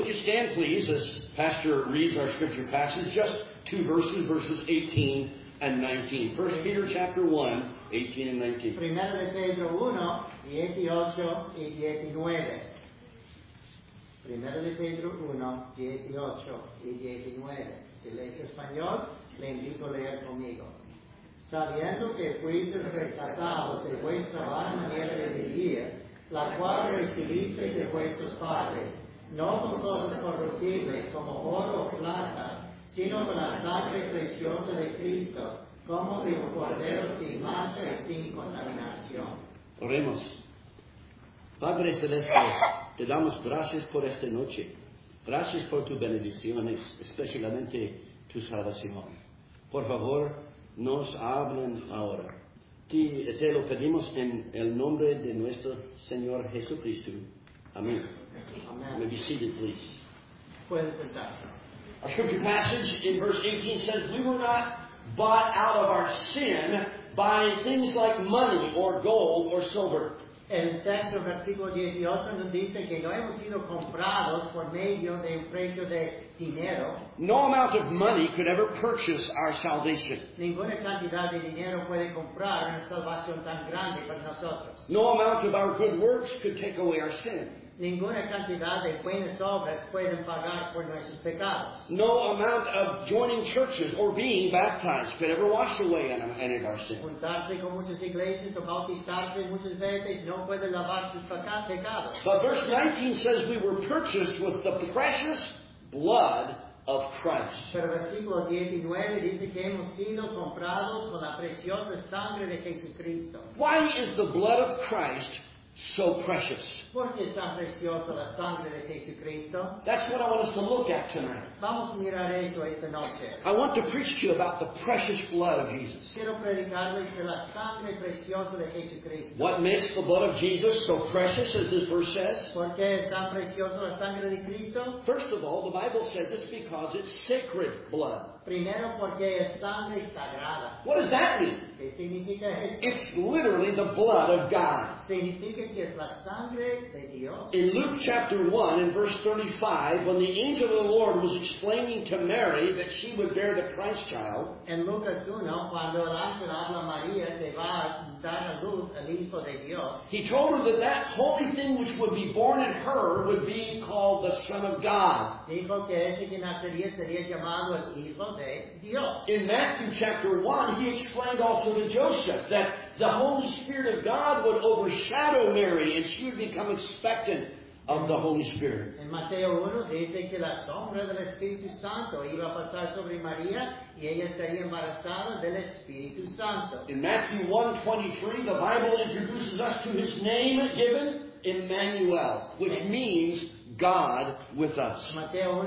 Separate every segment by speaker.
Speaker 1: would you stand, please, as Pastor reads our scripture passage, just 2 verses, verses 18 and 19. 1 Peter chapter 1, 18 and 19.
Speaker 2: Primero de Pedro 1, 18 y 19. Primero de Pedro 1, 18 y 19. Si lees español, le invito a leer conmigo. Sabiendo que fuisteis rescatados de vuestra vana manera de vivir, la cual recibisteis de vuestros padres, no con cosas corruptibles como oro o plata, sino con la sangre preciosa de Cristo, como de un cordero sin mancha y sin contaminación.
Speaker 1: Oremos. Padre Celeste, te damos gracias por esta noche. Gracias por tus bendiciones, especialmente tu salvación. Por favor, nos hablen ahora. Te lo pedimos en el nombre de nuestro Señor Jesucristo. Amén.
Speaker 2: Amen.
Speaker 1: May be seated, please.
Speaker 2: Pueden sentarse.
Speaker 1: Our scripture passage in verse 18 says, we were not bought out of our sin by things like money or gold or silver.
Speaker 2: El texto, versículo 18, nos dice que no hemos sido comprados por medio de un precio de dinero.
Speaker 1: No amount of money could ever purchase our salvation.
Speaker 2: Ninguna cantidad de dinero puede comprar una salvación tan grande para nosotros.
Speaker 1: No amount of our good works could take away our sin.
Speaker 2: Ninguna cantidad de buenas obras pueden pagar por nuestros pecados.
Speaker 1: No amount of joining churches or being baptized could ever wash away any of our sin.
Speaker 2: Juntarse con muchas iglesias o bautizarse muchas veces no puede lavar sus pecados.
Speaker 1: But verse 19 says we were purchased with the precious blood of Christ.
Speaker 2: Pero versículo 19 dice que hemos sido comprados con la preciosa sangre de Jesucristo.
Speaker 1: Why is the blood of Christ so precious?
Speaker 2: ¿Por qué es tan preciosa la sangre de Jesucristo?
Speaker 1: That's what I want us to look at tonight.
Speaker 2: Vamos a mirar eso esta noche.
Speaker 1: I want to preach to you about the precious blood of Jesus.
Speaker 2: Quiero predicarles de la sangre preciosa de Jesucristo.
Speaker 1: What makes the blood of Jesus so precious, as this verse says?
Speaker 2: ¿Por qué es tan preciosa la sangre de Cristo?
Speaker 1: First of all, the Bible says it's because it's sacred blood.
Speaker 2: Primero porque es sangre sagrada.
Speaker 1: What does that mean?
Speaker 2: ¿Qué significa eso?
Speaker 1: It's literally the blood of God.
Speaker 2: Significa que es la sangre de Dios.
Speaker 1: In Luke chapter 1 and verse 35, when the angel of the Lord was explaining to Mary that she would bear the Christ child,
Speaker 2: En Lucas 1, cuando el ángel habla a María que va a dar a luz al Hijo de Dios,
Speaker 1: he told her that that holy thing which would be born in her would be called the Son of God.
Speaker 2: dijo que ese que nacería sería llamado el Hijo de Dios.
Speaker 1: In Matthew chapter 1, he explained also to Joseph that the Holy Spirit of God would overshadow Mary and she would become expectant of the Holy Spirit.
Speaker 2: En Mateo 1 dice que la sombra del Espíritu Santo iba a pasar sobre María y ella estaría embarazada del Espíritu Santo.
Speaker 1: In Matthew 1:23, the Bible introduces us to his name given, Emmanuel, which means God with us.
Speaker 2: Mateo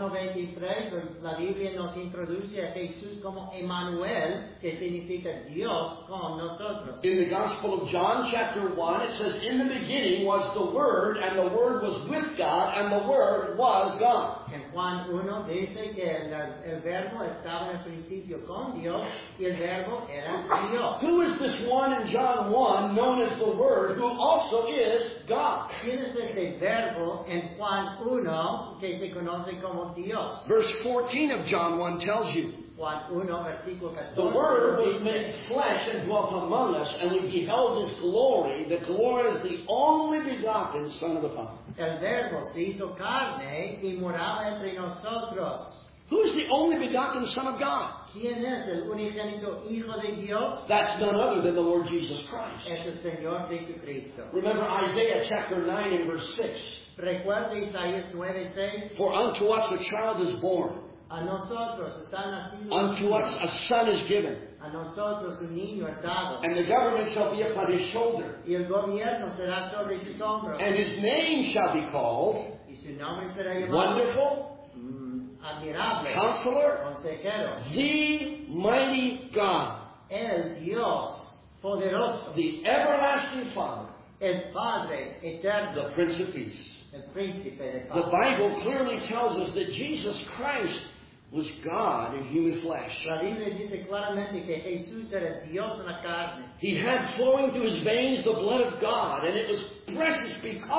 Speaker 2: 1:23, la Biblia nos introduce a Jesús como Emmanuel, que significa Dios con nosotros.
Speaker 1: In the Gospel of John, chapter 1, it says, in the beginning was the Word, and the Word was with God, and the Word was God.
Speaker 2: En Juan 1 dice que el verbo estaba en el principio con Dios y el verbo era Dios.
Speaker 1: Who is this one in John 1 known as the Word, who also is God?
Speaker 2: ¿Quién es este verbo en Juan 1 que se conoce como Dios?
Speaker 1: Verse 14 of John 1 tells you,
Speaker 2: Juan 1, versículo 14.
Speaker 1: the Word was made flesh and dwelt among us, and we beheld His glory, the glory as the only begotten Son of the Father.
Speaker 2: El verbo se hizo carne y moraba entre nosotros.
Speaker 1: Who is the only begotten Son of God?
Speaker 2: ¿Quién es el unigénito Hijo de Dios?
Speaker 1: That's none other than the Lord Jesus Christ.
Speaker 2: Es el Señor Jesucristo.
Speaker 1: Remember Isaiah chapter 9 and verse 6.
Speaker 2: Recuerda Isaías 9:6.
Speaker 1: For unto us a child is born,
Speaker 2: A nosotros está nacido
Speaker 1: unto
Speaker 2: un
Speaker 1: us
Speaker 2: niño.
Speaker 1: a son is given,
Speaker 2: A nosotros un niño es dado.
Speaker 1: and the government shall be upon his shoulder,
Speaker 2: Y el gobierno será sobre sus hombros.
Speaker 1: and his name shall be called
Speaker 2: Y su nombre será llamado
Speaker 1: Wonderful,
Speaker 2: Admirable,
Speaker 1: Counselor,
Speaker 2: Consejero,
Speaker 1: the Mighty God,
Speaker 2: el Dios poderoso,
Speaker 1: the Everlasting Father,
Speaker 2: el Padre eterno,
Speaker 1: the Prince of Peace.
Speaker 2: el Príncipe de
Speaker 1: The
Speaker 2: paz.
Speaker 1: Bible clearly tells us that Jesus Christ was God in human flesh.
Speaker 2: La Biblia dice claramente que Jesús era Dios en la carne.
Speaker 1: He had flowing through his veins the blood of God, and it was precious because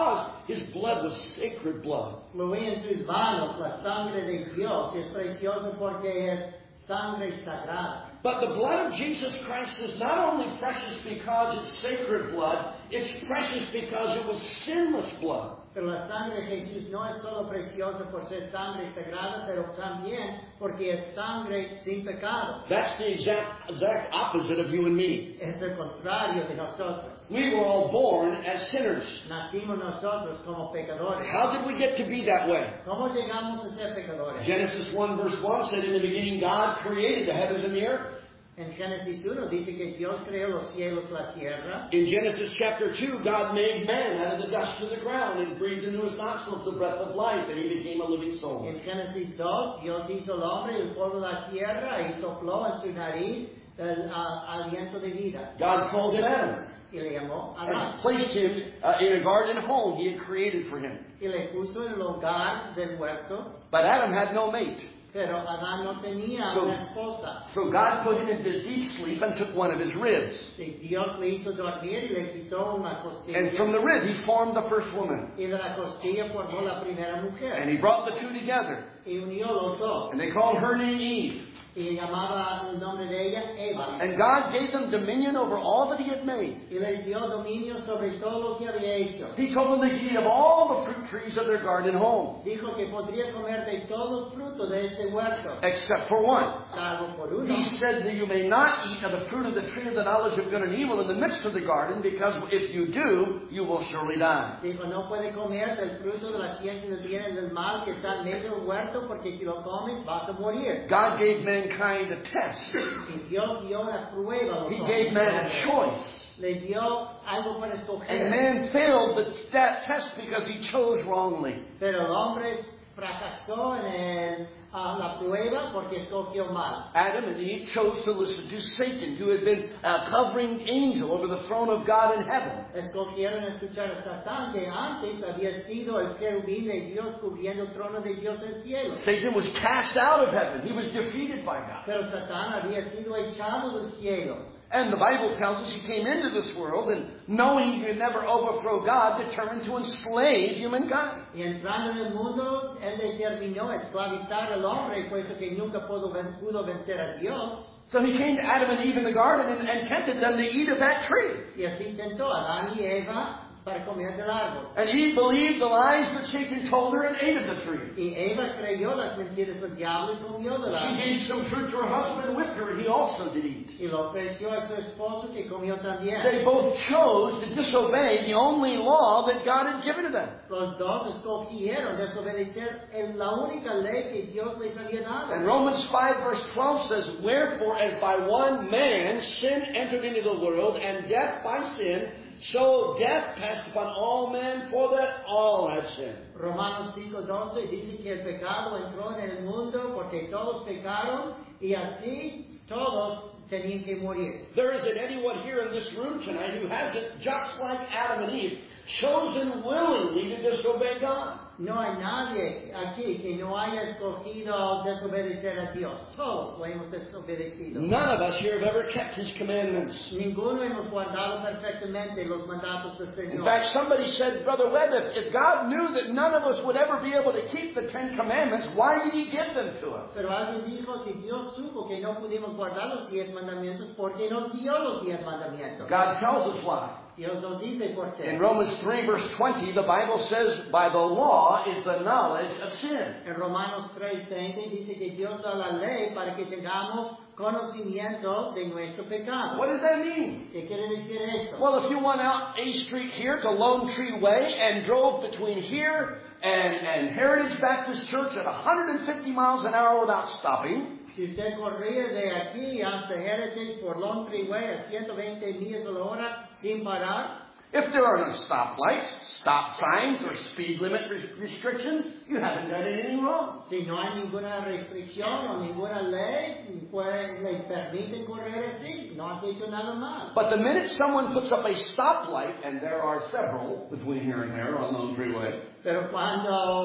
Speaker 1: His blood was sacred blood.
Speaker 2: Fluía en sus manos la sangre de Dios. Es precioso porque es sangre sagrada.
Speaker 1: But the blood of Jesus Christ is not only precious because it's sacred blood, it's precious because it was sinless blood.
Speaker 2: Pero la sangre de Jesús no es solo preciosa por ser sangre sagrada, pero también porque es sangre sin pecado.
Speaker 1: That's the exact opposite of you and me.
Speaker 2: Es el contrario de nosotros.
Speaker 1: We were all born as sinners.
Speaker 2: Nacimos nosotros como pecadores.
Speaker 1: How did we get to be that way?
Speaker 2: ¿Cómo llegamos a ser pecadores?
Speaker 1: Genesis 1 verse 1 said, in the beginning God created the heavens and the earth.
Speaker 2: En Génesis 1 dice que Dios creó los cielos, la tierra.
Speaker 1: In Genesis chapter 2, God made man out of the dust of the ground and breathed into his nostrils the breath of life, and he became a living soul.
Speaker 2: En Génesis 2, Dios hizo el hombre y el polvo de la tierra y sopló en su nariz el aliento de vida.
Speaker 1: God called him Adam
Speaker 2: Y le llamó Adán.
Speaker 1: and placed him in a garden home he had created for him.
Speaker 2: Y le puso en el hogar del huerto.
Speaker 1: But Adam had no mate.
Speaker 2: Pero Adán no tenía una esposa.
Speaker 1: So God put him into deep sleep and took one of his ribs.
Speaker 2: Y Dios le hizo dormir y le quitó una costilla.
Speaker 1: And from the rib he formed the first woman.
Speaker 2: Y de la costilla formó la primera mujer.
Speaker 1: And he brought the two together.
Speaker 2: Y unió los dos.
Speaker 1: And they called her name Eve.
Speaker 2: Y llamaba el nombre de ella Eva.
Speaker 1: And God gave them dominion over all that he had made.
Speaker 2: Y les dio dominio sobre todo lo que había hecho.
Speaker 1: He told them they could eat of all the fruit trees of their garden home.
Speaker 2: Dijo que podría comer de todos los frutos de este huerto.
Speaker 1: Except for one.
Speaker 2: Salvo por uno.
Speaker 1: He said that you may not eat of the fruit of the tree of the knowledge of good and evil in the midst of the garden, because if you do, you will surely die.
Speaker 2: Dijo, no puede comer del fruto de la ciencia del bien y del mal que está en medio del huerto, porque si lo comes vas a morir.
Speaker 1: God gave mankind a test.
Speaker 2: Y Dios dio una prueba a los
Speaker 1: He
Speaker 2: hombres.
Speaker 1: gave man a choice.
Speaker 2: Le dio algo para escoger.
Speaker 1: And man failed that test because he chose wrongly.
Speaker 2: Pero el hombre fracasó en la prueba porque escogió mal.
Speaker 1: Adam and Eve chose to listen to Satan, who had been a covering angel over the throne of God in heaven.
Speaker 2: Escogieron escuchar a Satán, que antes había sido el querubín de Dios cubriendo el trono de Dios en el cielo.
Speaker 1: Satan was cast out of heaven. He was defeated by God.
Speaker 2: Pero Satán había sido echado del cielo.
Speaker 1: And the Bible tells us he came into this world and, knowing he could never overthrow God, determined to enslave humankind.
Speaker 2: Y entrando en el mundo, él determinó esclavizar al hombre, puesto que nunca pudo vencer a Dios.
Speaker 1: So he came to Adam and Eve in the garden and tempted them to eat of that tree.
Speaker 2: Y así tentó a Adán y Eva para comer del árbol.
Speaker 1: And Eve believed the lies that Satan told her and ate of the tree.
Speaker 2: Y Eva creyó las mentiras del diablo y comió del
Speaker 1: She
Speaker 2: árbol.
Speaker 1: gave some fruit to her husband with her, and he also did eat.
Speaker 2: Y lo ofreció a su esposo, que comió también.
Speaker 1: They both chose to disobey the only law that God had given to them.
Speaker 2: Los dos escogieron desobedecer en la única ley que Dios les había dado.
Speaker 1: And Romans 5 verse 12 says, wherefore as by one man sin entered into the world, and death by sin, so death passed upon all men, for that all have sinned.
Speaker 2: Romanos 5:12 dice que el pecado entró en el mundo porque todos pecaron y así todos tenían que morir.
Speaker 1: There isn't anyone here in this room tonight who hasn't, just like Adam and Eve, chosen willingly to disobey God.
Speaker 2: No hay nadie aquí que no haya escogido desobedecer a Dios. Todos lo hemos desobedecido.
Speaker 1: None of us here have ever kept His commandments.
Speaker 2: Ninguno hemos guardado perfectamente los mandatos del Señor.
Speaker 1: In fact, somebody said, Brother Webb, if God knew that none of us would ever be able to keep the 10 Commandments, why did He give them to us?
Speaker 2: Pero alguien dijo, si Dios supo que no pudimos guardar los 10 mandamientos, ¿por qué nos dio los 10 mandamientos?
Speaker 1: God tells us why.
Speaker 2: Dios nos dice por qué.
Speaker 1: In Romans 3 verse 20, the Bible says, by the law is the knowledge of sin.
Speaker 2: En Romanos 3:20 dice que Dios da la ley para que tengamos conocimiento de nuestro pecado.
Speaker 1: What does that mean?
Speaker 2: ¿Qué quiere decir eso?
Speaker 1: Well, if you went out A Street here to Lone Tree Way and drove between here and Heritage Baptist Church at 150 miles an hour without stopping,
Speaker 2: Si usted corría de aquí hasta Heritage por Lone Tree Way a 120 millas a la hora sin parar,
Speaker 1: if there are no stoplights, stop signs, or speed limit restrictions, you haven't done anything wrong.
Speaker 2: si no hay ninguna restricción o ninguna ley, pues le permiten correr así, no has hecho nada mal.
Speaker 1: But the minute someone puts up a stoplight, and there are several between here and there on Lone Tree Way,
Speaker 2: Pero cuando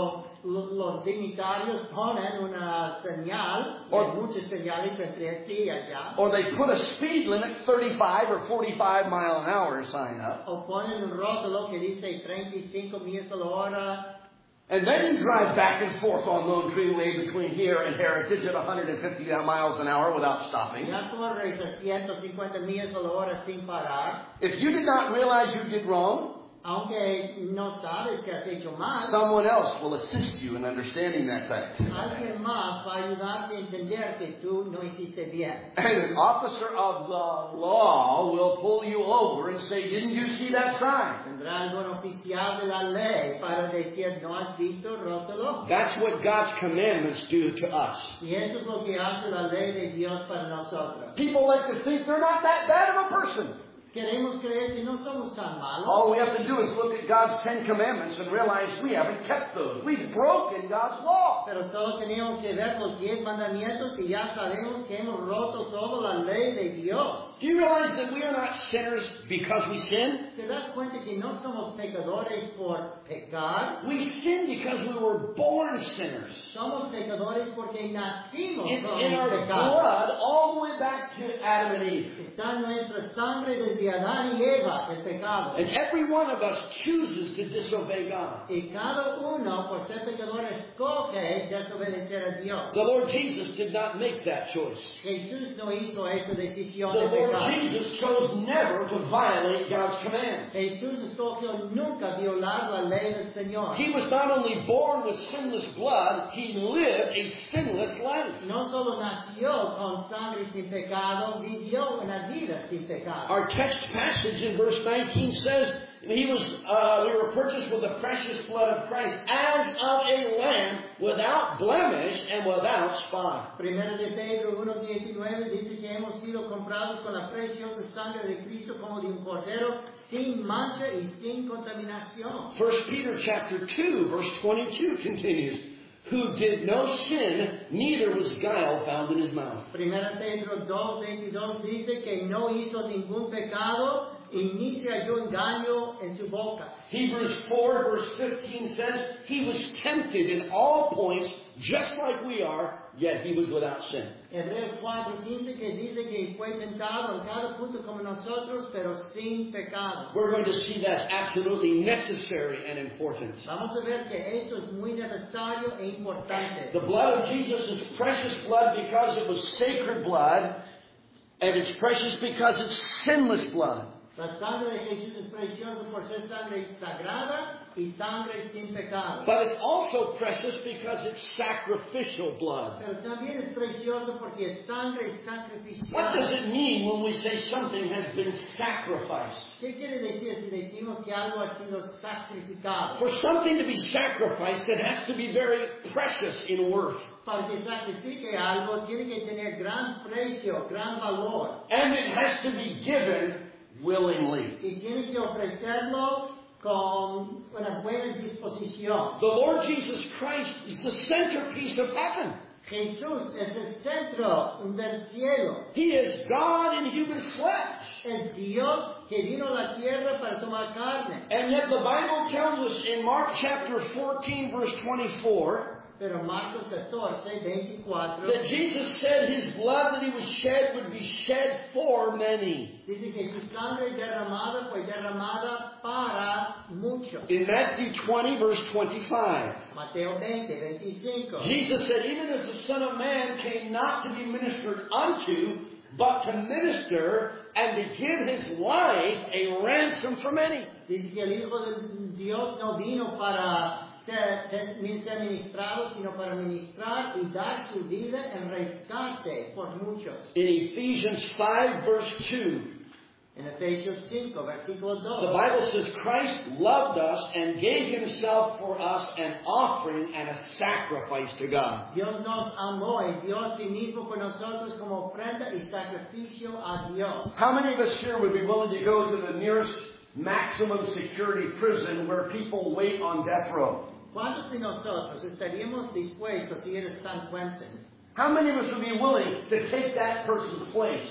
Speaker 2: los dignitarios ponen una señal,
Speaker 3: Or-
Speaker 2: hay muchas señales entre aquí y allá,
Speaker 3: Or they put a speed limit, 35 or 45 mile an hour sign up.
Speaker 2: o ponen un rótulo que dice 35 millas a la hora.
Speaker 3: And then you drive back and forth on Lone Tree Way between here and Heritage at 150 miles an hour without stopping.
Speaker 2: Ya corres a 150 millas a la hora sin parar,
Speaker 3: If you did not realize you did wrong,
Speaker 2: aunque no sabes que has hecho mal.
Speaker 3: someone else will assist you in understanding that fact.
Speaker 2: Alguien más va a ayudarte a entender que tú no hiciste bien.
Speaker 3: And an officer of the law will pull you over and say, didn't you see that sign?
Speaker 2: Tendrá algún oficial de la ley para decir, ¿no has visto el rótulo?
Speaker 1: That's what God's commandments do to us.
Speaker 2: Y eso es lo que hace la ley de Dios para nosotros.
Speaker 3: People like to think they're not that bad of a person.
Speaker 2: Queremos creer que no somos tan malos.
Speaker 3: All we have to do is look at God's 10 commandments and realize we haven't kept those. We've broken God's law.
Speaker 2: Pero solo tenemos que ver los 10 mandamientos y ya sabemos que hemos roto toda la ley de Dios.
Speaker 1: Do you realize that we are not sinners because we sin?
Speaker 2: ¿Te das cuenta que no somos pecadores por pecar?
Speaker 1: We sin because we were born sinners.
Speaker 2: Somos pecadores porque nacimos
Speaker 1: It's
Speaker 2: con
Speaker 1: in our
Speaker 2: pecado.
Speaker 1: blood all the way back to Adam and Eve.
Speaker 2: Está en nuestra sangre desde Adán y Eva el pecado.
Speaker 1: And every one of us chooses to disobey God.
Speaker 2: Y cada uno, por ser pecador, escoge desobedecer a Dios.
Speaker 1: The Lord Jesus did not make that choice.
Speaker 2: Jesús no hizo esa decisión
Speaker 1: The
Speaker 2: de
Speaker 1: Lord
Speaker 2: pecar.
Speaker 1: Jesus chose never to violate God's commands.
Speaker 2: Jesús escogió nunca violar la ley del Señor.
Speaker 1: He was not only born with sinless blood, he lived a sinless life.
Speaker 2: No solo nació con sangre sin pecado, vivió una vida sin pecado.
Speaker 1: Our text passage in verse 19 says, we were purchased with the precious blood of Christ as of a lamb without blemish and without spot.
Speaker 2: Primero de Pedro 1:19 dice que hemos sido comprados con la preciosa sangre de Cristo como de un cordero sin mancha y sin contaminación.
Speaker 1: 1 Peter chapter 2 verse 22 continues, who did no sin, neither was guile found in his mouth.
Speaker 2: Primero Pedro 2:22 dice que no hizo ningún pecado y ni se halló engaño en su boca.
Speaker 1: Hebrews 4 verse 15 says, he was tempted in all points just like we are, yet he was without sin.
Speaker 2: Hebreos 4:15 que dice que fue tentado en cada punto como nosotros, pero sin pecado.
Speaker 1: We're going to see that's absolutely necessary and important.
Speaker 2: Vamos a ver que eso es muy necesario e importante.
Speaker 1: The blood of Jesus is precious blood because it was sacred blood, and it's precious because it's sinless blood.
Speaker 2: La sangre de Jesús es preciosa por ser sangre sagrada y sangre sin pecado.
Speaker 1: But it's also precious because it's sacrificial blood.
Speaker 2: Pero también es precioso porque es sangre
Speaker 1: What does
Speaker 2: sacrificial.
Speaker 1: it mean when we say something has been sacrificed?
Speaker 2: ¿Qué quiere decir si decimos que algo ha sido sacrificado?
Speaker 1: For something to be sacrificed, it has to be very precious in worth.
Speaker 2: Para que sacrifique algo tiene que tener gran precio, gran valor.
Speaker 1: And it has to be given willingly.
Speaker 2: Y tiene que ofrecerlo con una buena disposición.
Speaker 1: The Lord Jesus Christ is the centerpiece of heaven.
Speaker 2: Jesús es el centro del cielo.
Speaker 1: He is God in human flesh.
Speaker 2: Es Dios que vino a la tierra para tomar carne.
Speaker 1: And yet the Bible tells us in Mark chapter 14 verse 24
Speaker 2: Pero Marcos 14:24
Speaker 1: that Jesus said his blood that he was shed would be shed for many.
Speaker 2: dice que su sangre derramada fue derramada para muchos.
Speaker 1: In Matthew 20 verse 25,
Speaker 2: Mateo 20:25.
Speaker 1: Jesus said, even as the Son of Man came not to be ministered unto, but to minister and to give his life a ransom for many.
Speaker 2: Dice que el Hijo de Dios no vino para ser ministrado, sino para ministrar y dar su vida en rescate por muchos.
Speaker 1: In Ephesians 5 verse 2,
Speaker 2: En Efesios 5, versículo
Speaker 1: the
Speaker 2: 2.
Speaker 1: Bible says Christ loved us and gave himself for us an offering and a sacrifice to God.
Speaker 2: Dios nos amó y dio a sí mismo por nosotros como ofrenda y sacrificio a Dios.
Speaker 3: How many of us here would be willing to go to the nearest maximum security prison where people wait on death row?
Speaker 2: ¿Cuántos de nosotros estaríamos dispuestos a ir a San Quentin?
Speaker 3: How many of us would be willing to take that person's place?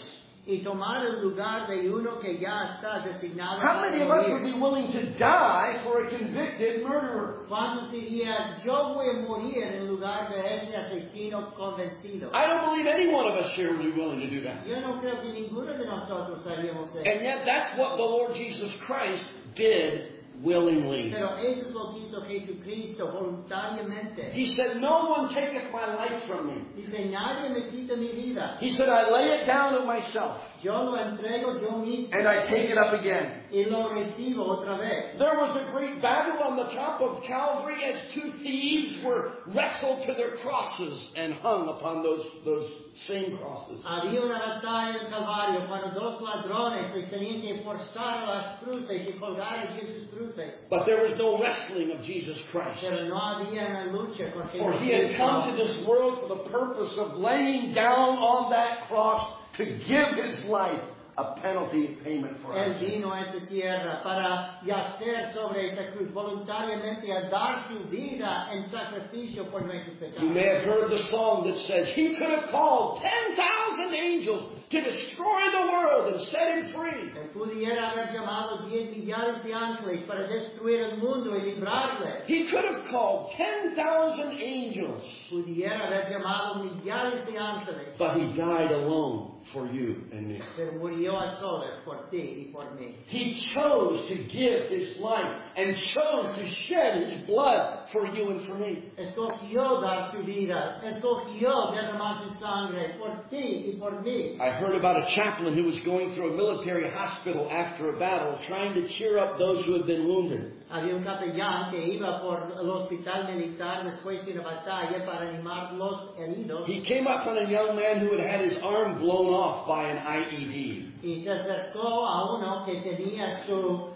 Speaker 2: y tomar el lugar de uno que ya está designado
Speaker 3: How
Speaker 2: para
Speaker 3: many of us would
Speaker 2: morir.
Speaker 3: be willing to die for a convicted murderer?
Speaker 2: ¿Cuántos dirían, yo voy a morir en lugar de ese asesino convencido?
Speaker 1: I don't believe any one of us here would be willing to do that.
Speaker 2: Yo no creo que ninguno de nosotros haríamos eso.
Speaker 1: And yet that's what the Lord Jesus Christ did willingly.
Speaker 2: Pero eso es lo que hizo Jesucristo voluntariamente.
Speaker 1: He said, no one taketh my life from me.
Speaker 2: Dice, nadie me quita mi vida.
Speaker 3: He said, I lay it down of myself,
Speaker 2: Yo lo entrego yo mismo
Speaker 3: and I take it up again.
Speaker 2: y lo recibo otra vez.
Speaker 1: There was a great battle on the top of Calvary as two thieves were wrestled to their crosses and hung upon those same crosses.
Speaker 2: Había una batalla en el Calvario cuando dos ladrones se tenían que forzar a las cruces y colgar allí sus cruces.
Speaker 1: But there was no wrestling of Jesus Christ.
Speaker 2: Pero no había una lucha con
Speaker 1: For he had come to
Speaker 2: Jesucristo.
Speaker 1: this world for the purpose of laying down on that cross to give his life a penalty payment for
Speaker 2: Él
Speaker 1: us.
Speaker 2: vino a esta tierra para yacer sobre esta cruz voluntariamente a dar su vida en sacrificio por nuestros
Speaker 1: You may
Speaker 2: pecados.
Speaker 1: have heard the song that says, he could have called 10,000 angels to destroy the world and set him free.
Speaker 2: Él pudiera haber llamado 10 millares de ángeles para destruir el mundo y librarle.
Speaker 1: He could have called 10,000 angels,
Speaker 2: Pudiera haber llamado millares de ángeles.
Speaker 1: but he died alone for you and me.
Speaker 2: Pero murió a solas por ti y por mí.
Speaker 1: He chose to give his life and chose to shed his blood for you and for me.
Speaker 2: Escogió dar su vida. Escogió derramar su sangre por ti y por mí.
Speaker 1: I heard about a chaplain who was going through a military hospital after a battle, trying to cheer up those who had been wounded.
Speaker 2: Había un capellán que iba por el hospital militar después de una batalla para animar los heridos.
Speaker 1: He came up on a young man who had had his arm blown off by an IED.
Speaker 2: Y se acercó a uno que tenía su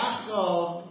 Speaker 2: brazo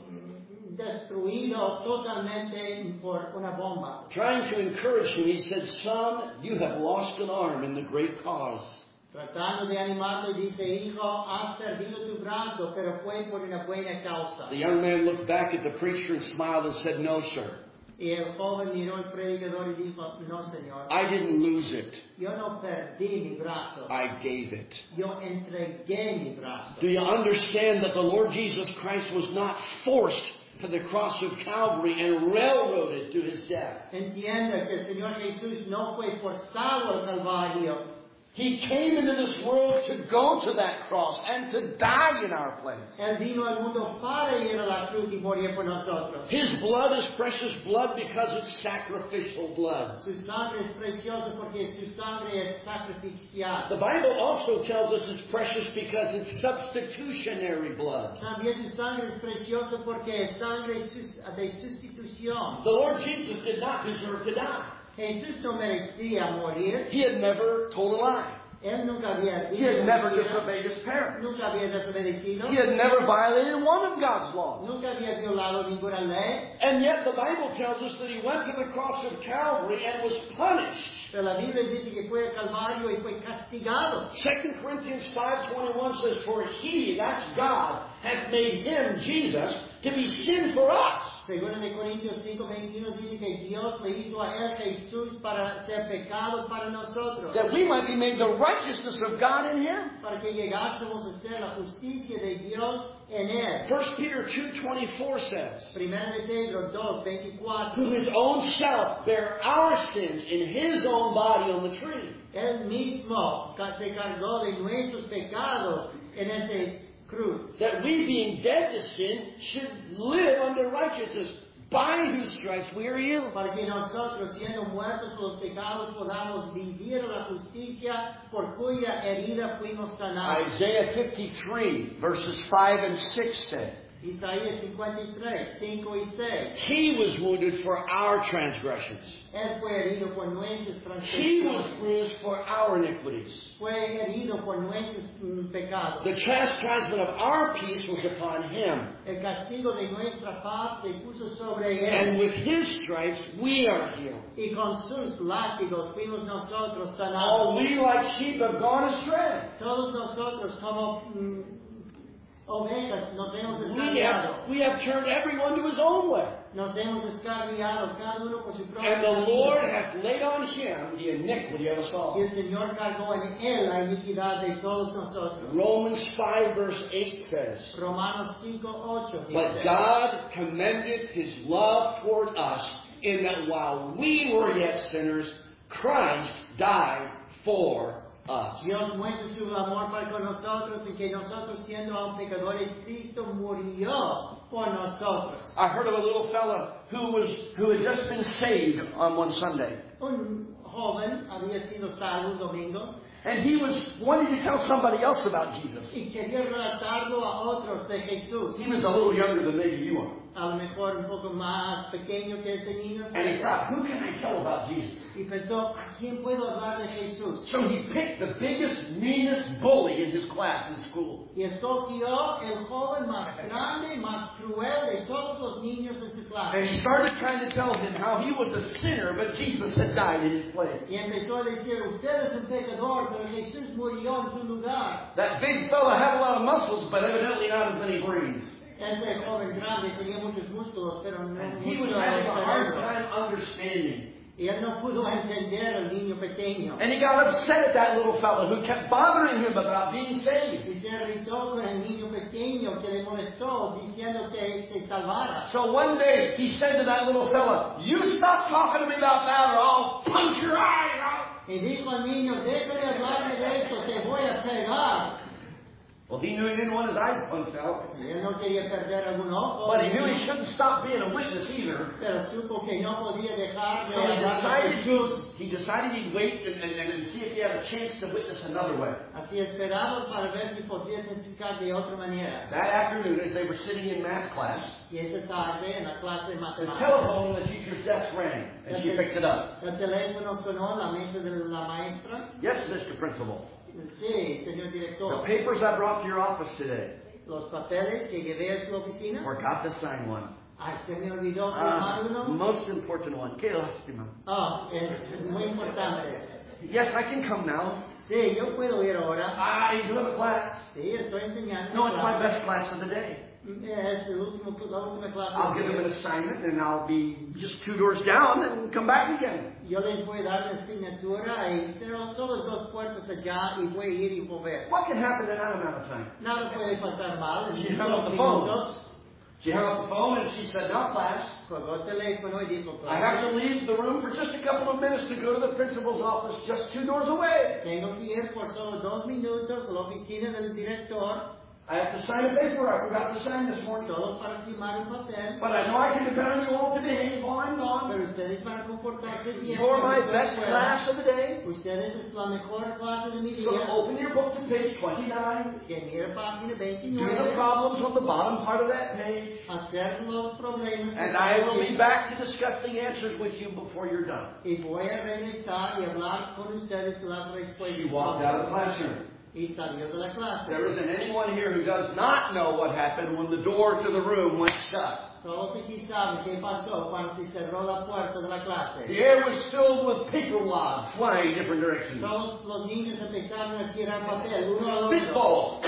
Speaker 2: destruido totalmente por una bomba.
Speaker 1: Trying to encourage him, he said, son, you have lost an arm in the great cause.
Speaker 2: Tratando de animarlo, dice, hijo, has perdido tu brazo, pero fue por una buena causa.
Speaker 1: The young man looked back at the preacher and smiled and said, no, sir,
Speaker 2: Y el joven miró al predicador y dijo, no, señor,
Speaker 1: I didn't lose it.
Speaker 2: yo no perdí mi brazo,
Speaker 1: I gave it.
Speaker 2: yo entregué mi brazo.
Speaker 1: Do you understand that the Lord Jesus Christ was not forced to the cross of Calvary and railroaded to his death?
Speaker 2: Entienda que el Señor Jesús no fue forzado al Calvario.
Speaker 1: He came into this world to go to that cross and to die in our place.
Speaker 2: Él vino al mundo para ir a la cruz y morir por nosotros.
Speaker 1: His blood is precious blood because it's sacrificial blood.
Speaker 2: Su sangre es preciosa porque su sangre es sacrificial.
Speaker 1: The Bible also tells us it's precious because it's substitutionary blood.
Speaker 2: También su sangre es preciosa porque es sangre de sustitución.
Speaker 1: The Lord Jesus did not deserve to die.
Speaker 2: Jesús no merecía morir.
Speaker 1: He had never told a lie.
Speaker 2: Él nunca había
Speaker 3: He had never
Speaker 2: dicho
Speaker 3: disobeyed his parents.
Speaker 2: nunca había desobedecido.
Speaker 3: He had never violated one of God's laws.
Speaker 2: Nunca había violado ninguna ley.
Speaker 1: And yet the Bible tells us that he went to the cross of Calvary and was punished.
Speaker 2: Pero la Biblia dice que fue al Calvario y fue castigado.
Speaker 1: 2 Corinthians 5:21 says, for he, that's God, hath made him, Jesus, to be sin for us.
Speaker 2: Según de Corintios 5:21 dice que Dios le hizo a él Jesús para ser pecado para nosotros.
Speaker 3: That we might be made the righteousness of God in him.
Speaker 2: Para que llegásemos a ser la justicia de Dios en él.
Speaker 1: 1 Peter 2:24 says,
Speaker 2: Primera de Pedro 2:24.
Speaker 1: who his own self bare our sins in his own body on the tree.
Speaker 2: Él mismo se cargó de nuestros pecados en ese cruz.
Speaker 1: That we being dead to sin should live under righteousness, by whose stripes we are healed.
Speaker 2: Para que nosotros, siendo muertos a los pecados, podamos vivir la justicia por cuya herida fuimos sanados.
Speaker 3: Isaiah 53, verses 5 and 6 said,
Speaker 2: Isaías 53, 5 y 6.
Speaker 1: He was wounded for our transgressions.
Speaker 2: Él fue herido por nuestras
Speaker 1: He was
Speaker 2: transgresiones.
Speaker 1: bruised for our iniquities.
Speaker 2: Fue herido por nuestros pecados.
Speaker 1: The chastisement of our peace was upon him.
Speaker 2: El castigo de nuestra paz se puso sobre
Speaker 1: And
Speaker 2: él.
Speaker 1: with his stripes we are healed.
Speaker 2: Y con sus látigos fuimos nosotros
Speaker 1: All
Speaker 2: sanados.
Speaker 1: we like sheep have gone astray.
Speaker 2: Todos nosotros como ovejas, nos hemos descarriado.
Speaker 3: We have turned everyone to his own way.
Speaker 2: Nos hemos descarriado, cada uno por su propio
Speaker 3: And the
Speaker 2: camino.
Speaker 3: Lord hath laid on him the iniquity of us all.
Speaker 2: Y el Señor cargó en él la iniquidad de todos nosotros.
Speaker 3: Romans 5 verse 8 says,
Speaker 2: Romanos 5:8
Speaker 3: But
Speaker 2: dice,
Speaker 3: God commended his love toward us in that while we were yet sinners, Christ died for us.
Speaker 2: Dios muestra su amor para con nosotros en que nosotros siendo aún pecadores, Cristo murió por nosotros.
Speaker 3: I heard of a little fella who had just been saved on one Sunday.
Speaker 2: Un joven había sido salvo un domingo
Speaker 3: And he was wanting to tell somebody else about Jesus.
Speaker 2: y quería relatarlo a otros de Jesús.
Speaker 3: He was a little younger than maybe you are.
Speaker 2: A lo mejor un poco más pequeño que este niño.
Speaker 3: And he thought, who can I tell about Jesus?
Speaker 2: Y pensó, ¿a quién puedo hablar de Jesús?
Speaker 3: So he picked the biggest, meanest bully in his class in school.
Speaker 2: Y escogió el joven más grande, más cruel de todos los niños en su
Speaker 3: And
Speaker 2: clase.
Speaker 3: he started trying to tell him how he was a sinner, but Jesus had died in his place.
Speaker 2: Y empezó a decir, usted es un pecador, pero Jesús murió en su lugar.
Speaker 3: That big fella had a lot of muscles, but evidently not as many brains.
Speaker 2: Ese joven grande tenía muchos músculos, pero no
Speaker 3: And he was
Speaker 2: mucho
Speaker 3: having a hard
Speaker 2: cerebro.
Speaker 3: time understanding.
Speaker 2: Y él no pudo entender al niño pequeño.
Speaker 3: And he got upset at that little fella who kept bothering him about being saved.
Speaker 2: Y se irritó con el niño pequeño que le molestó, diciendo que se salvara.
Speaker 3: So one day he said to that little fella, you stop talking to me about that or I'll punch your eye out.
Speaker 2: Y dijo al niño, déjale hablarme de esto, te voy a pegar.
Speaker 3: Well, he knew he didn't want his eyes punched out.
Speaker 2: Y él no quería perder algún ojo.
Speaker 3: But he knew he shouldn't stop being a witness either.
Speaker 2: Pero supo que no podía dejar de
Speaker 3: So
Speaker 2: hablar de Jesús.
Speaker 3: he decided he'd wait and see if he had a chance to witness another way.
Speaker 2: Así esperaba para ver si podía testificar de otra manera.
Speaker 3: That afternoon, as they were sitting in math class,
Speaker 2: Y esa tarde, en la clase de
Speaker 3: the
Speaker 2: matemáticas,
Speaker 3: telephone on the teacher's desk rang, and she picked it up.
Speaker 2: el teléfono sonó en la mesa de la maestra.
Speaker 3: Yes, Mr. Principal.
Speaker 2: Sí, señor
Speaker 3: The
Speaker 2: director.
Speaker 3: papers I brought to your office today.
Speaker 2: Los papeles que llevé a su oficina.
Speaker 3: Forgot to sign one.
Speaker 2: Ay, se me olvidó firmar uno.
Speaker 3: Most important one. Qué lástima.
Speaker 2: Oh, es muy importante.
Speaker 3: Yes, I can come now.
Speaker 2: Sí, yo puedo ir ahora.
Speaker 3: I do have a class.
Speaker 2: Sí, estoy enseñando.
Speaker 3: No, it's my
Speaker 2: clase.
Speaker 3: best class of the day.
Speaker 2: Es la última clase.
Speaker 3: I'll give them an assignment and I'll be just 2 doors down and come back again.
Speaker 2: Yo les voy a dar una asignatura y serán solo 2 puertas allá y voy a ir y volver.
Speaker 3: What can happen in that amount of time?
Speaker 2: Nada puede pasar mal.
Speaker 3: She
Speaker 2: En
Speaker 3: hung up
Speaker 2: 2
Speaker 3: the phone.
Speaker 2: minutos
Speaker 3: She hung up the phone and she said, now class,
Speaker 2: colgó el teléfono y dijo,
Speaker 3: I have to leave the room for just a couple of minutes to go to the principal's office just 2 doors away.
Speaker 2: tengo que ir por solo 2 minutos a la oficina del director,
Speaker 3: I have to sign a paper I forgot to sign this morning.
Speaker 2: solo para firmar un papel.
Speaker 3: But I know I can depend on you all to behave while I'm gone.
Speaker 2: Pero ustedes van a comportarse bien.
Speaker 3: You're my
Speaker 2: cuando
Speaker 3: best
Speaker 2: ustedes fueran.
Speaker 3: class of the day.
Speaker 2: Ustedes es la mejor clase de mi
Speaker 3: So
Speaker 2: día.
Speaker 3: open your book to page 29.
Speaker 2: Que mira página
Speaker 3: Do the
Speaker 2: 29.
Speaker 3: problems on the bottom part of that page.
Speaker 2: Hacer los problemas.
Speaker 3: And I will be back to discuss the answers with you before you're done.
Speaker 2: Y voy a regresar y hablar con ustedes las
Speaker 3: She
Speaker 2: respuestas.
Speaker 3: walked out of the classroom.
Speaker 2: Y salió de la clase.
Speaker 3: There isn't anyone here who does not know what happened when the door to the room went shut.
Speaker 2: Todos aquí saben qué pasó cuando se cerró la puerta de la clase.
Speaker 3: The air was filled with paper wads flying different directions.
Speaker 2: Todos los niños empezaron a tirar papel uno al otro.
Speaker 3: Spitballs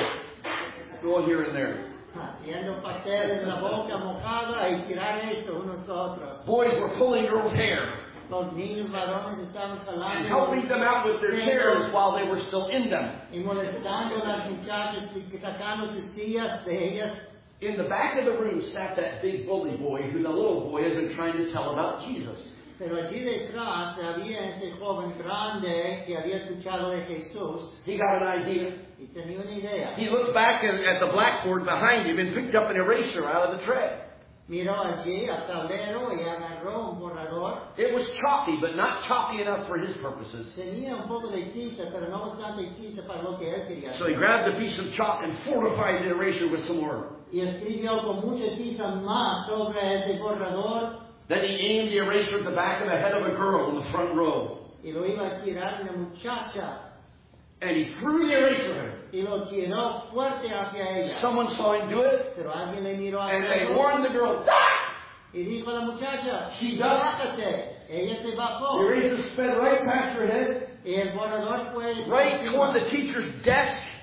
Speaker 3: going here and there.
Speaker 2: Haciendo papel en la boca mojada y tirar eso unos a otros.
Speaker 3: Boys were pulling girls' hair
Speaker 2: Los niños varones estaban
Speaker 3: and
Speaker 2: jalando
Speaker 3: helping them out with their chairs while they were still in them.
Speaker 2: y molestando a las muchachas y sacando sus sillas de ellas.
Speaker 3: In the back of the room sat that big bully boy who the little boy had been trying to tell about Jesus.
Speaker 2: Pero allí detrás había ese joven grande que había escuchado de Jesús
Speaker 3: He got an idea.
Speaker 2: y tenía una idea.
Speaker 3: He looked back at the blackboard behind him and picked up an eraser out of the tray.
Speaker 2: Miró allí al tablero y agarró un borrador.
Speaker 3: It was chalky, but not chalky enough for his purposes.
Speaker 2: Tenía un poco de tiza, pero no bastante tiza para lo que él quería
Speaker 3: So he
Speaker 2: hacer.
Speaker 3: grabbed a piece of chalk and fortified the eraser with some more.
Speaker 2: Y escribió con mucha tiza más sobre ese borrador
Speaker 3: Then he aimed the eraser at the back of the head of a girl in the front row.
Speaker 2: y lo iba a tirar a una muchacha
Speaker 3: And he threw the eraser at her.
Speaker 2: y lo tiró fuerte hacia ella.
Speaker 3: Someone saw him do it,
Speaker 2: Pero alguien le miró
Speaker 3: and
Speaker 2: hacia
Speaker 3: they warned the girl, "Ah!"
Speaker 2: y dijo a la muchacha,
Speaker 3: She ducked.
Speaker 2: bájate. Ella se
Speaker 3: The
Speaker 2: bajó
Speaker 3: eraser sped right past her head,
Speaker 2: y el borrador fue
Speaker 3: right toward the teacher's desk.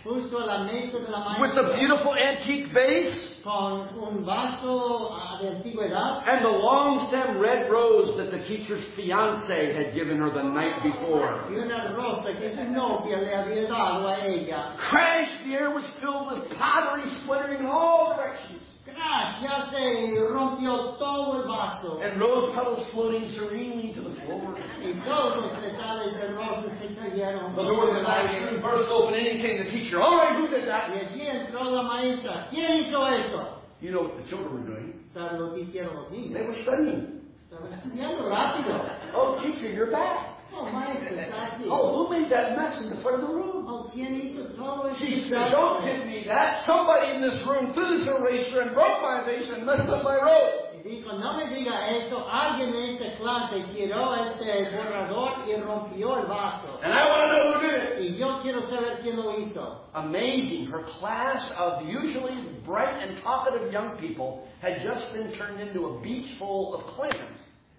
Speaker 2: justo a la mesa de la
Speaker 3: with the
Speaker 2: maestra,
Speaker 3: beautiful antique vase
Speaker 2: con un vaso de antigüedad
Speaker 3: and the long stem red rose that the teacher's fiance had given her the night before.
Speaker 2: y una rosa que su novia le había dado a ella.
Speaker 3: Crash! The air was filled with pottery splintering in all directions,
Speaker 2: ¡Crash! Ya se rompió todo el vaso.
Speaker 3: and rose petals floating serenely to the floor.
Speaker 2: Y todos los petales de rosas se cayeron.
Speaker 3: The door of the classroom burst open, and in came the teacher. All right, who did that?
Speaker 2: Y allí entró la maestra. ¿Quién hizo eso?
Speaker 3: You know what the children were doing.
Speaker 2: ¿Saben lo que hicieron los
Speaker 3: They
Speaker 2: niños?
Speaker 3: were studying.
Speaker 2: Estaban estudiando rápido.
Speaker 3: Oh, teacher, you're back.
Speaker 2: Oh, maestra, está aquí.
Speaker 3: Oh, who made that mess in the front of the room?
Speaker 2: Oh, ¿quién hizo todo eso?
Speaker 3: She said, don't give me that. Somebody in this room threw this eraser and broke my vase and messed up my rose.
Speaker 2: Y dijo, no me diga eso. Alguien en esta clase tiró este borrador y rompió el vaso.
Speaker 3: And I want to know who did it.
Speaker 2: Y yo quiero saber quién lo hizo.
Speaker 3: Amazing. Her class of usually bright and talkative young people had just been turned into a beach full of clams.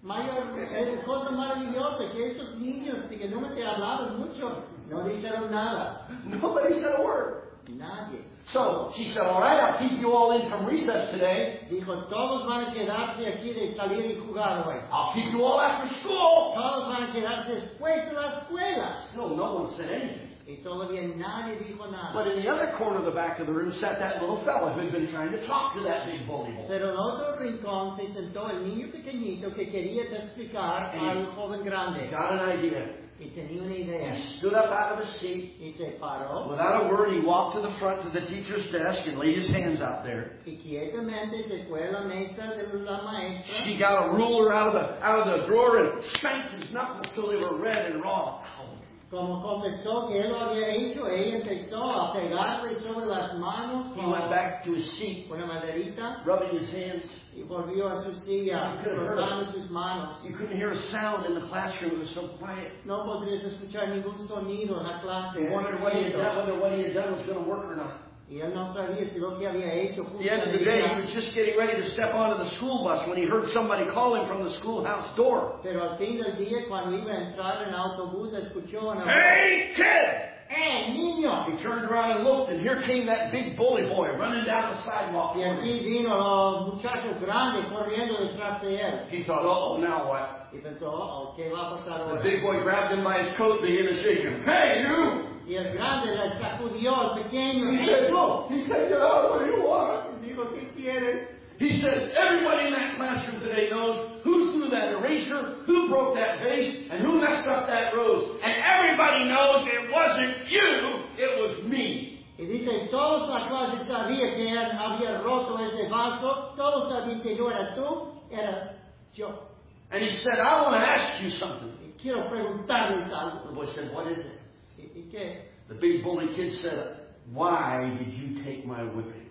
Speaker 2: Cosa maravillosa que estos niños que no me te hablaban mucho no dijeron nada.
Speaker 3: Nobody said a word.
Speaker 2: Nadie.
Speaker 3: So she said, all right, I'll keep you all in from recess today.
Speaker 2: Dijo, todos van a quedarse aquí de salir y jugar hoy.
Speaker 3: I'll keep you all after school.
Speaker 2: Todos van a quedarse después de la escuela.
Speaker 3: Still, no one said anything.
Speaker 2: Y todavía nadie dijo nada.
Speaker 3: But in the other corner of the back of the room sat that little fella who had been trying to talk to that big bully boy.
Speaker 2: Pero en otro rincón se sentó el niño pequeñito que quería explicar al joven grande.
Speaker 3: Got an idea.
Speaker 2: Y tenía una idea.
Speaker 3: He stood up out of his seat.
Speaker 2: Y se paró.
Speaker 3: Without a word, he walked to the front to the teacher's desk and laid his hands out there.
Speaker 2: Y quietamente se fue a la mesa de la maestra.
Speaker 3: He got a ruler out of the drawer and spanked his knuckles till they were red and raw.
Speaker 2: Como confesó que él lo había hecho, ella empezó a pegarle sobre las manos
Speaker 3: He went back to his seat,
Speaker 2: con una maderita
Speaker 3: rubbing his hands.
Speaker 2: y volvió a su silla,
Speaker 3: You couldn't hear
Speaker 2: frotando sus manos.
Speaker 3: You couldn't hear a sound in the classroom. It was so quiet.
Speaker 2: No podrías escuchar ningún sonido en la clase.
Speaker 3: He wondered whether what he had done was going to work or not.
Speaker 2: Y él no sabía si lo que había hecho
Speaker 3: At the end of the day, he was just getting ready to step onto the school bus when he heard somebody call him from the schoolhouse door.
Speaker 2: Pero al fin del día, cuando iba a entrar en el autobús, escuchó una voz.
Speaker 3: Hey, kid!
Speaker 2: ¡Eh, niño!
Speaker 3: He turned around and looked, and here came that big bully boy running down the sidewalk.
Speaker 2: Y aquí vino los muchachos grandes corriendo detrás de él.
Speaker 3: He thought, oh, now what?
Speaker 2: Y pensó, oh, ¿qué va a pasar
Speaker 3: The
Speaker 2: ahora?
Speaker 3: big boy grabbed him by his coat, began to shake him. Hey, you!
Speaker 2: Y el grande le sacudió al pequeño.
Speaker 3: He said, oh, what do you want?
Speaker 2: Y dijo, ¿qué quieres?
Speaker 3: He says, everybody in that classroom today knows who threw that eraser, who broke that vase, and who messed up that rose. And everybody knows it wasn't you, it was me.
Speaker 2: Y dice, todos la clase sabía que él había roto ese vaso. Todos sabían que no era tú, era yo.
Speaker 3: And he said, I want to ask you something.
Speaker 2: Y quiero preguntarles
Speaker 3: The
Speaker 2: algo.
Speaker 3: boy said, what is it?
Speaker 2: ¿Y qué?
Speaker 3: The big bully kid said, why did you take my whipping?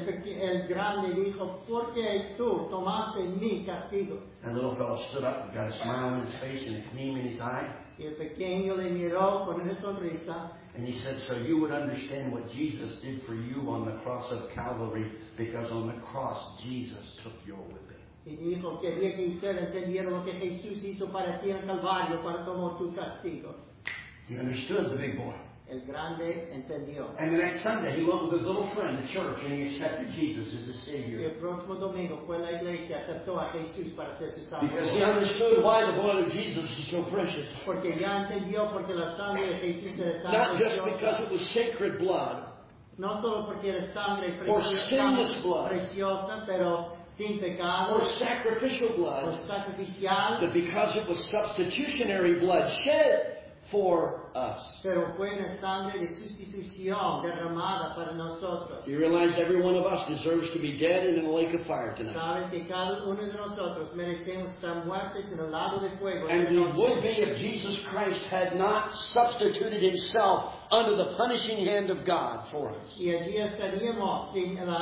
Speaker 2: El grande dijo, ¿por qué tú tomaste mi castigo?
Speaker 3: And the little fellow stood up and got a smile on his face and a gleam in his eye.
Speaker 2: Y el pequeño le miró con una sonrisa.
Speaker 3: And he said, so you would understand what Jesus did for you on the cross of Calvary, because on the cross, Jesus took your whipping.
Speaker 2: Y dijo, quería que ustedes entendieran lo que Jesús hizo para ti en el Calvario, para tomar tu castigo.
Speaker 3: He understood, the big boy.
Speaker 2: El grande entendió.
Speaker 3: And the next Sunday, he went with his little friend to church, and he accepted Jesus as his
Speaker 2: Y
Speaker 3: Savior.
Speaker 2: el próximo domingo fue a la iglesia, aceptó a Jesús para ser su
Speaker 3: Because he
Speaker 2: salvador.
Speaker 3: understood why the blood of Jesus is so precious.
Speaker 2: Porque ya entendió porque la sangre de Jesús era tan
Speaker 1: Not just because
Speaker 2: preciosa.
Speaker 1: it was sacred blood,
Speaker 2: No solo porque era sangre
Speaker 1: or
Speaker 2: preciosa,
Speaker 1: sinless blood,
Speaker 2: preciosa, pero sin pecado,
Speaker 1: or sacrificial
Speaker 2: o
Speaker 1: blood,
Speaker 2: sacrificial,
Speaker 1: but because it was substitutionary blood shed for us.
Speaker 2: pero fue una sangre de sustitución derramada para nosotros.
Speaker 1: You realize every one of us deserves to be dead and in a lake of fire tonight.
Speaker 2: Sabes que cada uno de nosotros merecemos estar muertos en el lago de fuego.
Speaker 1: And we would be if Jesus Christ had not substituted himself under the punishing hand of God for us.
Speaker 2: Y allí estaríamos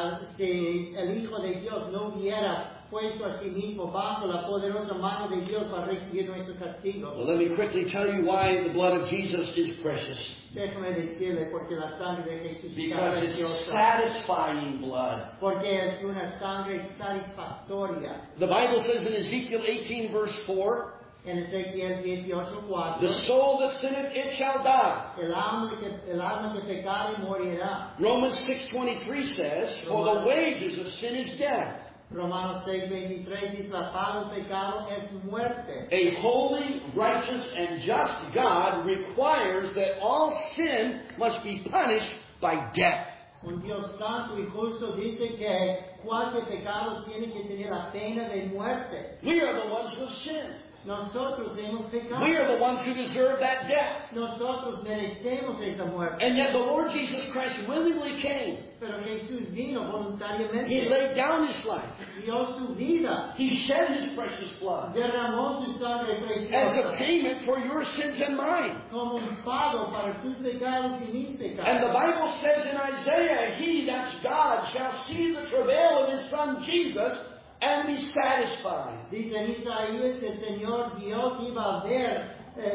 Speaker 2: si el Hijo de Dios no hubiera puesto a sí mismo bajo la poderosa mano de Dios para recibir nuestro castigo.
Speaker 1: Well, let me quickly tell you why the blood of Jesus is precious.
Speaker 2: Déjame decirle porque la sangre de Jesús es
Speaker 1: Because it's
Speaker 2: preciosa.
Speaker 1: satisfying blood.
Speaker 2: Porque es una sangre satisfactoria.
Speaker 1: The Bible says in Ezekiel 18 verse 4,
Speaker 2: En Ezequiel 18:4.
Speaker 1: The soul that sinneth, it shall die.
Speaker 2: El alma que pecare morirá.
Speaker 1: Romans 6:23 says, for the wages of sin is death.
Speaker 2: Romanos 6:23 dice, la paga del pecado es muerte.
Speaker 1: A holy, righteous, and just God requires that all sin must be punished by death.
Speaker 2: Un Dios santo y justo dice que cualquier pecado tiene que tener la pena de muerte.
Speaker 1: We are the ones who have sinned.
Speaker 2: Nosotros hemos pecado.
Speaker 1: We are the ones who deserve that death.
Speaker 2: Nosotros merecemos esa muerte.
Speaker 1: And yet the Lord Jesus Christ willingly came.
Speaker 2: Pero Jesús vino voluntariamente.
Speaker 1: He laid down His life.
Speaker 2: Dio su vida.
Speaker 1: He shed His precious blood
Speaker 2: Derramó su sangre
Speaker 1: as a
Speaker 2: preciosa.
Speaker 1: payment for your sins and mine.
Speaker 2: Como un pago para tus pecados y mis
Speaker 1: And the
Speaker 2: pecados.
Speaker 1: Bible says in Isaiah, He, that's God, shall see the travail of His Son Jesus and be satisfied.
Speaker 2: Dice en Isaías que el Señor Dios iba a ver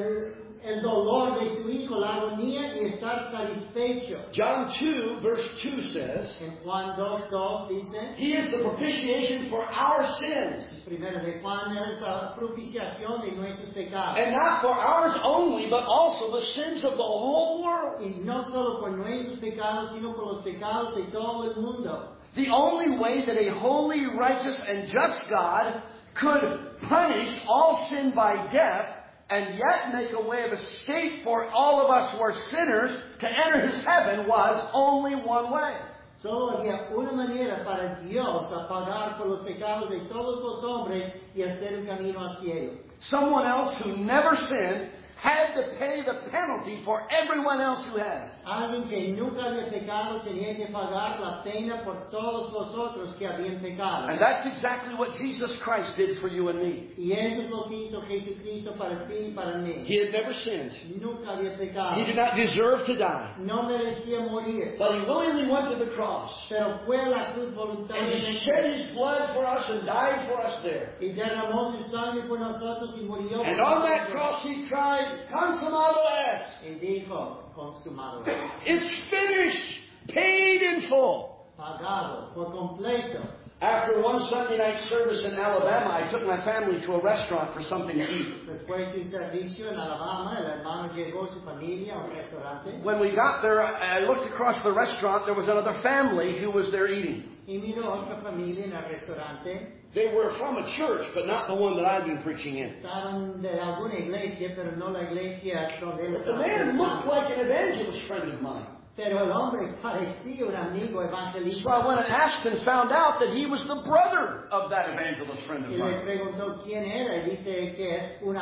Speaker 2: el dolor de su Hijo, la agonía y estar satisfecho.
Speaker 1: John 2, verse 2 says,
Speaker 2: En Juan 2:2 dice,
Speaker 1: He is the propitiation for our sins.
Speaker 2: primero de Juan es la propiciación de nuestros pecados.
Speaker 1: And not for ours only, but also the sins of the whole world.
Speaker 2: Y no solo por nuestros pecados, sino por los pecados de todo el mundo.
Speaker 1: The only way that a holy, righteous, and just God could punish all sin by death and yet make a way of escape for all of us who are sinners to enter His heaven was only one way.
Speaker 2: Solo había una manera para Dios a pagar por los pecados de todos los hombres y hacer un camino al cielo.
Speaker 1: Someone else who never sinned had to pay the penalty for everyone else who has.
Speaker 2: Alguien que nunca había pecado tenía que pagar la pena por todos los otros que habían pecado.
Speaker 1: And that's exactly what Jesus Christ did for you and me.
Speaker 2: Y eso es lo que hizo Jesucristo para ti y para mí.
Speaker 1: He had never sinned.
Speaker 2: Nunca había pecado.
Speaker 1: He did not deserve to die.
Speaker 2: No merecía morir.
Speaker 1: But He willingly went to the cross.
Speaker 2: Pero fue a la cruz
Speaker 1: And He
Speaker 2: voluntariamente.
Speaker 1: shed His blood for us and died for us there.
Speaker 2: Y derramó su sangre por nosotros y murió por
Speaker 1: And on that
Speaker 2: nosotros.
Speaker 1: cross He cried, Consumado est.
Speaker 2: Y dijo, consumado,
Speaker 1: It's finished. Paid in full.
Speaker 2: pagado por completo.
Speaker 1: After one Sunday night service in Alabama, I took my family to a restaurant for something to eat.
Speaker 2: Después de un servicio en Alabama, el hermano llevó su familia a un restaurante.
Speaker 1: When we got there, I looked across the restaurant. There was another family who was there eating.
Speaker 2: Y miró otra familia en el restaurante.
Speaker 1: They were from a church, but not the one that I've been preaching in.
Speaker 2: Estaban de alguna iglesia, pero no la iglesia donde él
Speaker 1: The
Speaker 2: estaba
Speaker 1: man looked
Speaker 2: predicando.
Speaker 1: like an evangelist friend of mine.
Speaker 2: Pero el hombre parecía un amigo evangelista.
Speaker 1: So I went and asked and found out that he was the brother of that evangelist friend of
Speaker 2: Y le
Speaker 1: mine.
Speaker 2: preguntó quién era. Y dice que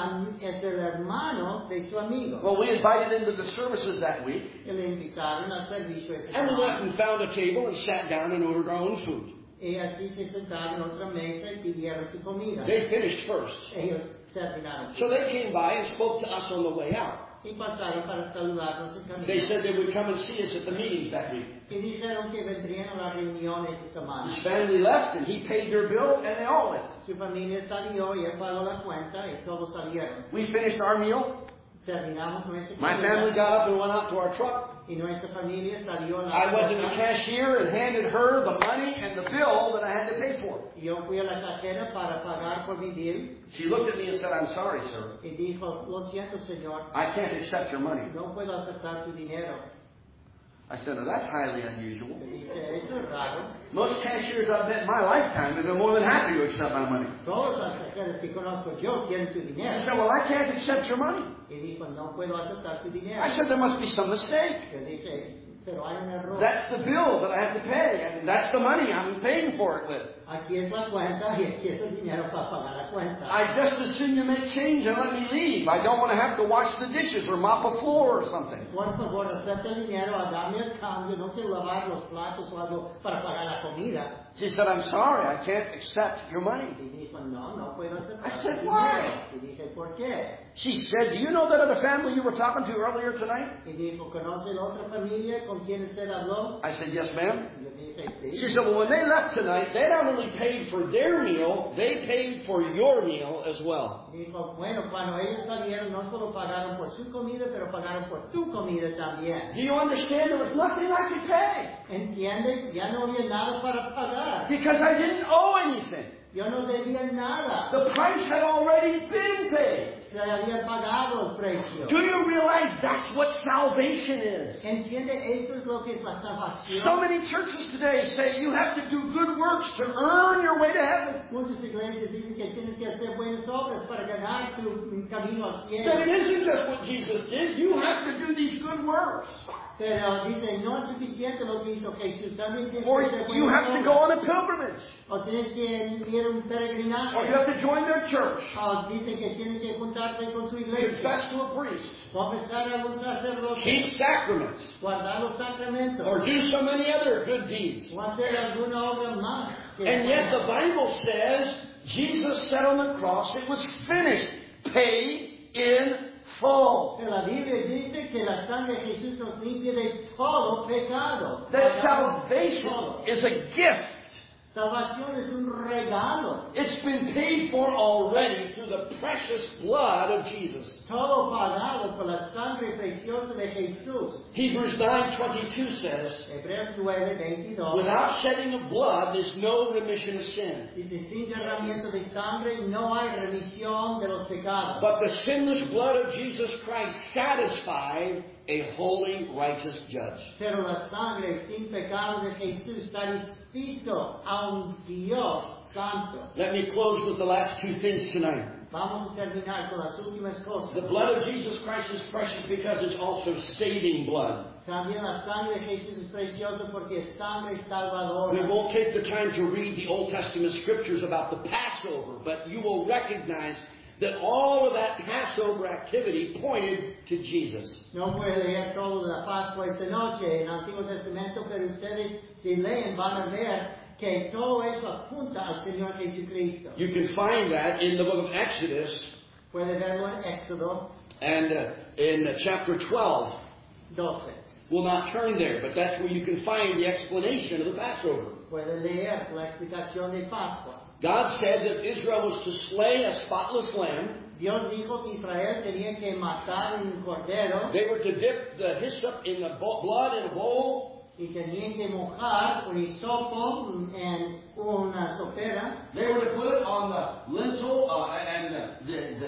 Speaker 2: es el hermano de su amigo.
Speaker 1: Well, we invited him to the services that week.
Speaker 2: Y le invitaron al servicio ese
Speaker 1: And we went
Speaker 2: semana.
Speaker 1: and found a table and sat down and ordered our own food.
Speaker 2: Y así se sentaron en otra mesa y pidieron su comida.
Speaker 1: They finished first.
Speaker 2: Ellos terminaron.
Speaker 1: So they came by and spoke to us on the way out.
Speaker 2: Y pasaron para saludarnos en camino.
Speaker 1: They said they would come and see us at the meetings that week.
Speaker 2: Y dijeron que vendrían a las reuniones esta semana.
Speaker 1: His family left and he paid their bill and they all left.
Speaker 2: Su familia salió y él pagó la cuenta y todos salieron.
Speaker 1: We finished our meal.
Speaker 2: Terminamos nuestra
Speaker 1: My
Speaker 2: comida.
Speaker 1: family got up and went out to our truck.
Speaker 2: Y nuestra familia salió a la
Speaker 1: I went to the
Speaker 2: puerta.
Speaker 1: cashier and handed her the money and the bill that I had to pay for.
Speaker 2: Y yo fui a la cajera para pagar por mi bill.
Speaker 1: She looked at me and said, I'm sorry, sir.
Speaker 2: Y dijo, lo siento, señor,
Speaker 1: I can't accept your money.
Speaker 2: no puedo aceptar tu dinero.
Speaker 1: I said, oh, that's highly unusual.
Speaker 2: Le dije, eso es raro.
Speaker 1: Most cashiers I've met in my lifetime have been more than happy to accept my money.
Speaker 2: Todas las cajeras que conozco yo quieren tu
Speaker 1: She
Speaker 2: dinero.
Speaker 1: said, well, I can't accept your money.
Speaker 2: Y dijo, no puedo aceptar tu dinero.
Speaker 1: I said, there must be some mistake.
Speaker 2: Yo dije, pero hay un error.
Speaker 1: That's the bill that I have to pay, and that's the money I'm paying for it with.
Speaker 2: Aquí es la cuenta y aquí es el dinero para pagar la cuenta.
Speaker 1: I just as soon you make change and let me leave. I don't want to have to wash the dishes or mop a floor or something.
Speaker 2: Por favor, acepta el dinero, dame el cambio, no quiero lavar los platos o algo para pagar la comida.
Speaker 1: She said, I'm sorry, I can't accept your money.
Speaker 2: Y dijo, no puedo aceptar
Speaker 1: I
Speaker 2: tu
Speaker 1: said,
Speaker 2: dinero.
Speaker 1: why?
Speaker 2: Y dije, ¿por qué?
Speaker 1: She said, do you know that other family you were talking to earlier tonight?
Speaker 2: Y dijo, ¿conoce la otra familia con quien usted habló?
Speaker 1: I said, yes, ma'am.
Speaker 2: Y yo dije, sí.
Speaker 1: She said, well, when they left tonight, they not only paid for their meal, they paid for your meal as well.
Speaker 2: Dijo, bueno, cuando ellos salieron, no solo pagaron por su comida, pero pagaron por tu comida también.
Speaker 1: Do you understand? There was nothing I could pay
Speaker 2: ¿Entiendes? Ya no había nada para pagar.
Speaker 1: because I didn't owe anything.
Speaker 2: Yo no debía nada.
Speaker 1: The price had already been paid.
Speaker 2: se había pagado el precio.
Speaker 3: Do you realize that's what salvation is?
Speaker 2: ¿Entiende? Esto es lo que es la salvación.
Speaker 3: So many churches today say you have to do good works to earn your way to heaven.
Speaker 2: Muchas iglesias dicen que tienes que hacer buenas obras para ganar tu camino al
Speaker 3: But
Speaker 2: cielo.
Speaker 3: it isn't just what Jesus did. You have to do these good works.
Speaker 2: Pero dicen, no es suficiente lo que hizo Jesús. También tienes
Speaker 3: Or
Speaker 2: que hacer
Speaker 3: you
Speaker 2: buenas
Speaker 3: have to go
Speaker 2: obras.
Speaker 3: on a pilgrimage.
Speaker 2: O tienes que ir a un
Speaker 3: Or you
Speaker 2: peregrinaje.
Speaker 3: have to join their church.
Speaker 2: O dicen que tienes que juntarte con tu iglesia.
Speaker 3: Confess to a priest.
Speaker 2: Confesar a un sacerdote.
Speaker 3: Keep sacraments.
Speaker 2: Guardar los sacramentos.
Speaker 3: Or do so many other good deeds.
Speaker 2: O hacer alguna obra más.
Speaker 3: And yet the Bible says Jesus said on the cross, it was finished. Paid in full.
Speaker 2: Pero la Biblia dice que la sangre de Jesús nos limpia de todo pecado.
Speaker 3: That salvation is a gift.
Speaker 2: Salvación es un regalo.
Speaker 3: It's been paid for already through the precious blood of Jesus.
Speaker 2: Todo pagado por la sangre preciosa de Jesús.
Speaker 3: Hebrews 9:22 says,
Speaker 2: Hebreos 9:22.
Speaker 3: without shedding of blood, there's no remission of sin.
Speaker 2: Dice, sin derramamiento de sangre no hay remisión de los pecados.
Speaker 3: But the sinless blood of Jesus Christ satisfied a holy, righteous judge.
Speaker 2: Pero la sangre sin pecado de Jesús satisfizo a un Dios santo.
Speaker 3: Let me close with the last two things tonight.
Speaker 2: Vamos a terminar con las últimas cosas.
Speaker 3: The blood of Jesus Christ is precious because it's also saving blood.
Speaker 2: También la sangre de Jesús es preciosa porque es sangre
Speaker 3: We
Speaker 2: salvadora.
Speaker 3: won't take the time to read the Old Testament scriptures about the Passover, but you will recognize that all of that Passover activity pointed to Jesus.
Speaker 2: No puedo leer todo de la Pascua esta noche en el Antiguo Testamento, pero ustedes si leen van a ver que todo eso apunta al Señor Jesucristo.
Speaker 3: You can find that in the book of Exodus
Speaker 2: Puede verlo en Éxodo
Speaker 3: and in chapter 12.
Speaker 2: 12.
Speaker 3: We'll not turn there, but that's where you can find the explanation of the Passover.
Speaker 2: Puede leer la explicación de Pascua.
Speaker 3: God said that Israel was to slay a spotless lamb.
Speaker 2: Dios dijo que Israel tenía que matar un cordero
Speaker 3: They were to dip the hyssop in the blood in a bowl.
Speaker 2: y tenían que mojar un hisopo en una sopera.
Speaker 3: They were to put it on the lintel and the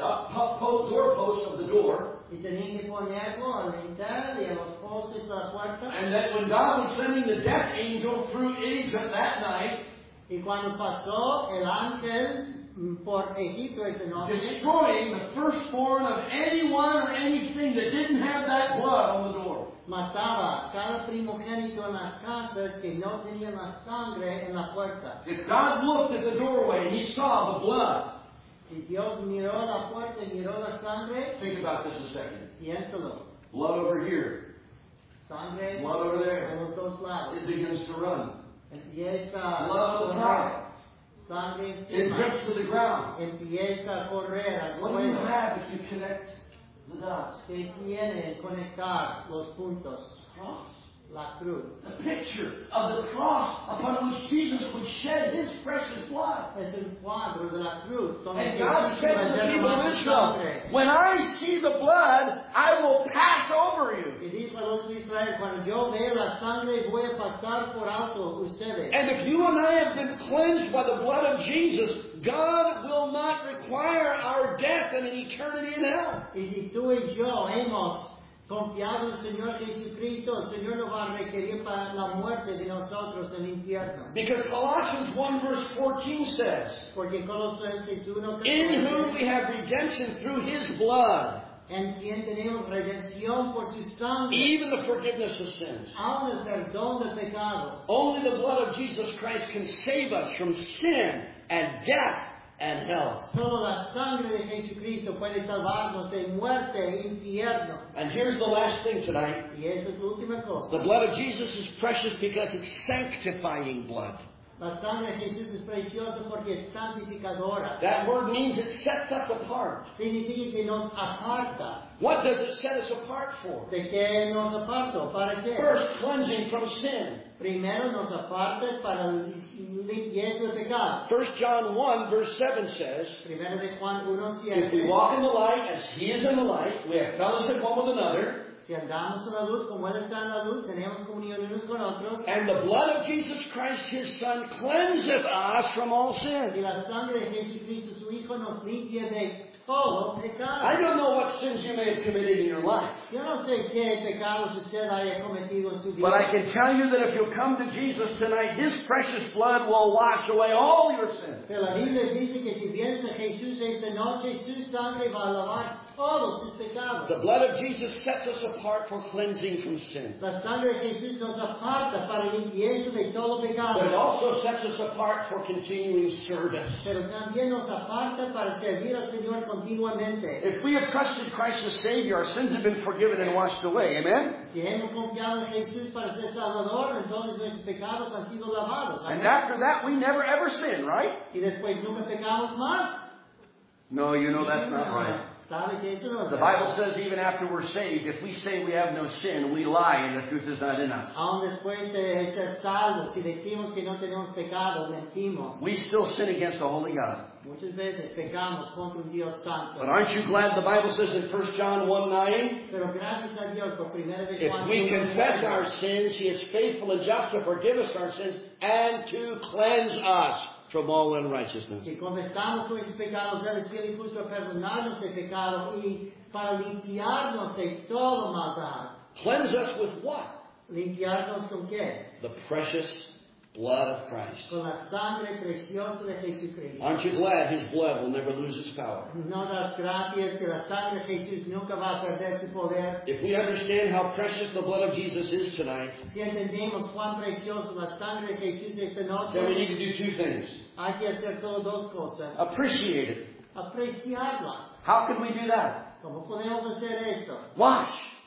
Speaker 3: doorpost of the door.
Speaker 2: Y tenían que ponerlo al lintel y a los postes de la puerta.
Speaker 3: And that when God was sending the death angel through Egypt that night,
Speaker 2: Y cuando pasó el ángel por Egipto esa noche,
Speaker 3: destroying the firstborn of anyone or anything that didn't have that blood on the door.
Speaker 2: mataba cada primogénito en las casas que no tenían la sangre en la puerta.
Speaker 3: If God looked at the doorway and He saw the blood,
Speaker 2: Si Dios miró la puerta y miró la sangre,
Speaker 3: think about this a second.
Speaker 2: piénsalo.
Speaker 3: Blood over here,
Speaker 2: Sangre
Speaker 3: blood over
Speaker 2: en
Speaker 3: there.
Speaker 2: los dos lados.
Speaker 3: It begins to run.
Speaker 2: Empieza
Speaker 3: Blood
Speaker 2: a
Speaker 3: on the
Speaker 2: correr.
Speaker 3: top.
Speaker 2: Sangre
Speaker 3: It
Speaker 2: encima.
Speaker 3: drips to the ground.
Speaker 2: Empieza a correr al
Speaker 3: What do you
Speaker 2: suelo.
Speaker 3: have if you connect the dots?
Speaker 2: Que tiene conectar los puntos.
Speaker 3: Cross.
Speaker 2: La cruz.
Speaker 3: A picture of the cross upon which Jesus would shed His precious blood.
Speaker 2: Es el cuadro de la cruz. donde
Speaker 3: And God
Speaker 2: Jesús
Speaker 3: said
Speaker 2: iba
Speaker 3: to
Speaker 2: a
Speaker 3: the people
Speaker 2: derramar
Speaker 3: of
Speaker 2: su
Speaker 3: Israel,
Speaker 2: sangre.
Speaker 3: when I see the blood, I will pass over you.
Speaker 2: Y dijo a los de Israel, cuando yo vea la sangre voy a pasar por alto ustedes.
Speaker 3: And if you and I have been cleansed by the blood of Jesus, God will not require our death and an eternity in hell.
Speaker 2: Y si tú y yo hemos confiado en el Señor Jesucristo, el Señor no va a requerir para la muerte de nosotros en el infierno.
Speaker 3: Because Colossians 1 verse 14 says,
Speaker 2: Porque Colosenses 1,
Speaker 3: in whom we have redemption through His blood,
Speaker 2: en quien tenemos redención por su sangre,
Speaker 3: even the forgiveness of sins.
Speaker 2: aun el perdón del pecado.
Speaker 3: Only the blood of Jesus Christ can save us from sin and death and hell.
Speaker 2: Solo la sangre de Jesucristo puede salvarnos de muerte e infierno.
Speaker 3: And here's the last thing tonight.
Speaker 2: Y esa es la última
Speaker 3: The
Speaker 2: cosa.
Speaker 3: blood of Jesus is precious because it's sanctifying blood.
Speaker 2: La sangre de Jesús es preciosa porque es santificadora.
Speaker 3: That word means it sets us apart.
Speaker 2: Significa que nos aparta.
Speaker 3: What does it set us apart for?
Speaker 2: ¿De qué nos aparta? ¿Para qué?
Speaker 3: First, cleansing from sin.
Speaker 2: Primero nos aparta para limpieza del pecado.
Speaker 3: 1 John 1 verse 7 says,
Speaker 2: Primero de Juan 1:7.
Speaker 3: if we walk in the light as He is in the light, we have fellowship one with another,
Speaker 2: Si andamos en la luz como Él está en la luz, tenemos comunión unos con otros.
Speaker 1: And the blood of Jesus Christ, His Son, cleanseth us from all
Speaker 2: Y
Speaker 1: sin.
Speaker 2: la sangre de Jesucristo, su Hijo, nos limpia de todo pecado.
Speaker 1: I don't know what sins you may have committed in your life.
Speaker 2: Yo no sé qué pecados usted haya cometido en su vida.
Speaker 1: But I can tell you that if you'll come to Jesus tonight, His precious blood will wash away all your sins.
Speaker 2: Pero la Biblia dice que si vienes a Jesús esta noche, su sangre va a lavar todos sus pecados.
Speaker 1: The blood of Jesus sets us apart for cleansing from sin.
Speaker 2: La sangre de Jesús nos aparta para el limpieza de todo pecado.
Speaker 1: But it also sets us apart for continuing service.
Speaker 2: Pero también nos aparta para servir al Señor continuamente.
Speaker 1: If we have trusted Christ as Savior, our sins have been forgiven and washed away. Amen?
Speaker 2: Si hemos confiado en Jesús para ser Salvador, entonces nuestros pecados han sido lavados.
Speaker 1: And after that, we never ever sin, right?
Speaker 2: Y después nunca pecamos más.
Speaker 1: No, you know that's not right.
Speaker 2: ¿Sabe que eso no es
Speaker 1: The Bible says even after we're saved, if we say we have no sin, we lie and the truth is not in us.
Speaker 2: Aún después de ser salvos, si decimos que no tenemos pecado, mentimos.
Speaker 1: We still sin against the Holy God.
Speaker 2: Muchas veces pecamos contra un Dios santo.
Speaker 1: But aren't you glad the Bible says in 1 John 1:9,
Speaker 2: Pero gracias a Dios por primera de
Speaker 1: if
Speaker 2: Juan
Speaker 1: we
Speaker 2: 1:9,
Speaker 1: confess our sins, He is faithful and just to forgive us our sins and to cleanse us from all unrighteousness.
Speaker 2: si confesamos nuestros pecados, Él es fiel y justo a perdonarnos de pecado y para limpiarnos de toda maldad.
Speaker 1: Cleanse us with what?
Speaker 2: ¿Limpiarnos con qué?
Speaker 1: The precious blood of Christ.
Speaker 2: Con la sangre preciosa de Jesucristo.
Speaker 1: Aren't you glad His blood will never lose its power?
Speaker 2: No das gracias que la sangre de Jesús nunca va a perder su poder.
Speaker 1: If we understand how precious the blood of Jesus is tonight,
Speaker 2: Si entendemos cuán preciosa la sangre de Jesús esta noche,
Speaker 1: then we need to do two things.
Speaker 2: hay que hacer solo dos cosas.
Speaker 1: Appreciate it.
Speaker 2: Apreciarla.
Speaker 1: How can we do that?
Speaker 2: ¿Cómo podemos hacer eso?
Speaker 1: Wash.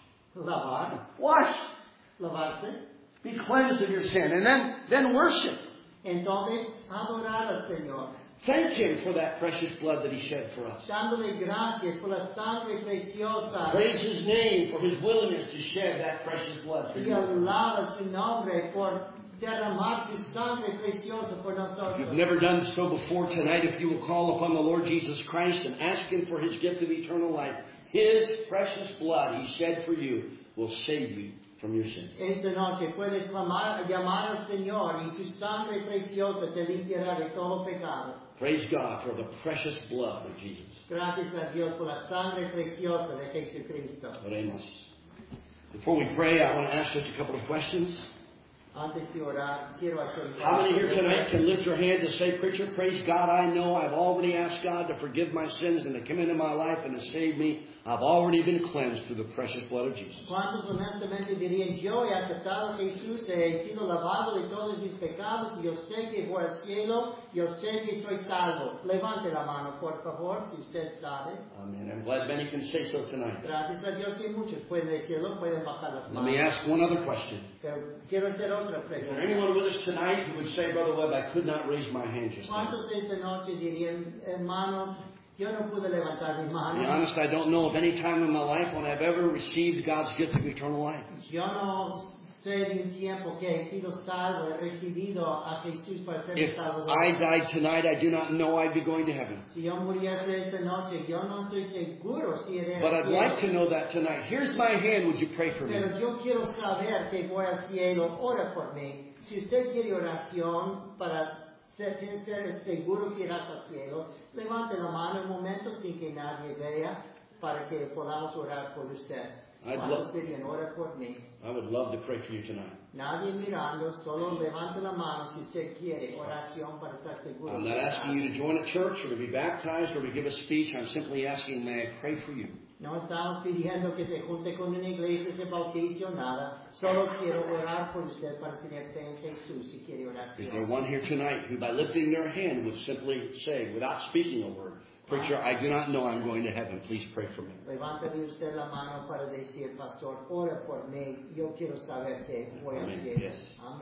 Speaker 2: Lavar,
Speaker 1: Wash.
Speaker 2: lavarse.
Speaker 1: Be cleansed of your sin. And then worship.
Speaker 2: Entonces, adorar al Señor.
Speaker 1: Thank Him for that precious blood that He shed for us.
Speaker 2: Dándole gracias por la sangre preciosa.
Speaker 1: Praise His name for His willingness to shed that precious blood for
Speaker 2: Y
Speaker 1: you.
Speaker 2: alaba su nombre por derramar su sangre preciosa por
Speaker 1: If
Speaker 2: nosotros.
Speaker 1: you've never done so before tonight, if you will call upon the Lord Jesus Christ and ask Him for His gift of eternal life, His precious blood He shed for you will save you from your sin.
Speaker 2: Esta noche puedes llamar al Señor y su sangre preciosa te limpiará de todo pecado.
Speaker 1: Praise God for the precious blood of Jesus.
Speaker 2: Gracias a Dios por la sangre preciosa de Jesucristo.
Speaker 1: Oremos. Before we pray, I want to ask just a couple of questions.
Speaker 2: Antes de orar, quiero hacer...
Speaker 1: How many here tonight can lift your hand and say, Preacher, praise God, I know I've already asked God to forgive my sins and to come into my life and to save me. I've already been cleansed through the precious blood of Jesus.
Speaker 2: ¿Cuántos honestamente dirían, yo he aceptado a Jesús, he sido lavado de todos mis pecados, y yo sé que voy al cielo, yo sé que soy salvo? Levante la mano, por favor, si usted sabe.
Speaker 1: Amen. I'm glad many can say so tonight.
Speaker 2: Gracias a Dios que muchos pueden decirlo, pueden bajar las
Speaker 1: Let me
Speaker 2: manos.
Speaker 1: ask one other question.
Speaker 2: Pero quiero hacer otra
Speaker 1: Is there
Speaker 2: pregunta.
Speaker 1: anyone with us tonight who would say, Brother Webb, I could not raise my hand just now?
Speaker 2: ¿Cuántos esta noche dirían, hermano, yo no pude levantar mi
Speaker 1: To be
Speaker 2: mano?
Speaker 1: honest, I don't know of any time in my life when I've ever received God's gift of eternal life.
Speaker 2: Yo no sé de un tiempo que he sido salvo, he recibido a Jesús para ser mi
Speaker 1: If
Speaker 2: salvador.
Speaker 1: I died tonight, I do not know I'd be going to heaven.
Speaker 2: Si yo muriese esta noche, yo no estoy seguro si iré
Speaker 1: But
Speaker 2: al
Speaker 1: I'd
Speaker 2: cielo.
Speaker 1: like to know that tonight. Here's my hand. Would you pray for me?
Speaker 2: Pero yo quiero saber que voy al cielo, ora por mí. Si usted quiere oración para ser seguro que irá al cielo, levante la mano un momento sin que nadie vea para que podamos orar por usted. ¿Cuántos dirían ora por mí?
Speaker 1: I would love to pray for you tonight.
Speaker 2: Nadie mirando, solo levante la mano si usted quiere oración para estar seguro.
Speaker 1: I'm not asking you to join a church or to be baptized or to give a speech. I'm simply asking, may I pray for you?
Speaker 2: No estamos pidiendo que se junte con una iglesia, se bautice o nada. Solo quiero orar por usted para tener fe en Jesús si quiere
Speaker 1: Is there
Speaker 2: oración.
Speaker 1: one here tonight who by lifting their hand would simply say, without speaking a word, Preacher, I do not know I'm going to heaven. Please pray for me.
Speaker 2: Levante usted la mano para decir, Pastor, ora por mí. Yo quiero saber que voy al
Speaker 1: Amén.
Speaker 2: cielo.
Speaker 1: Yes.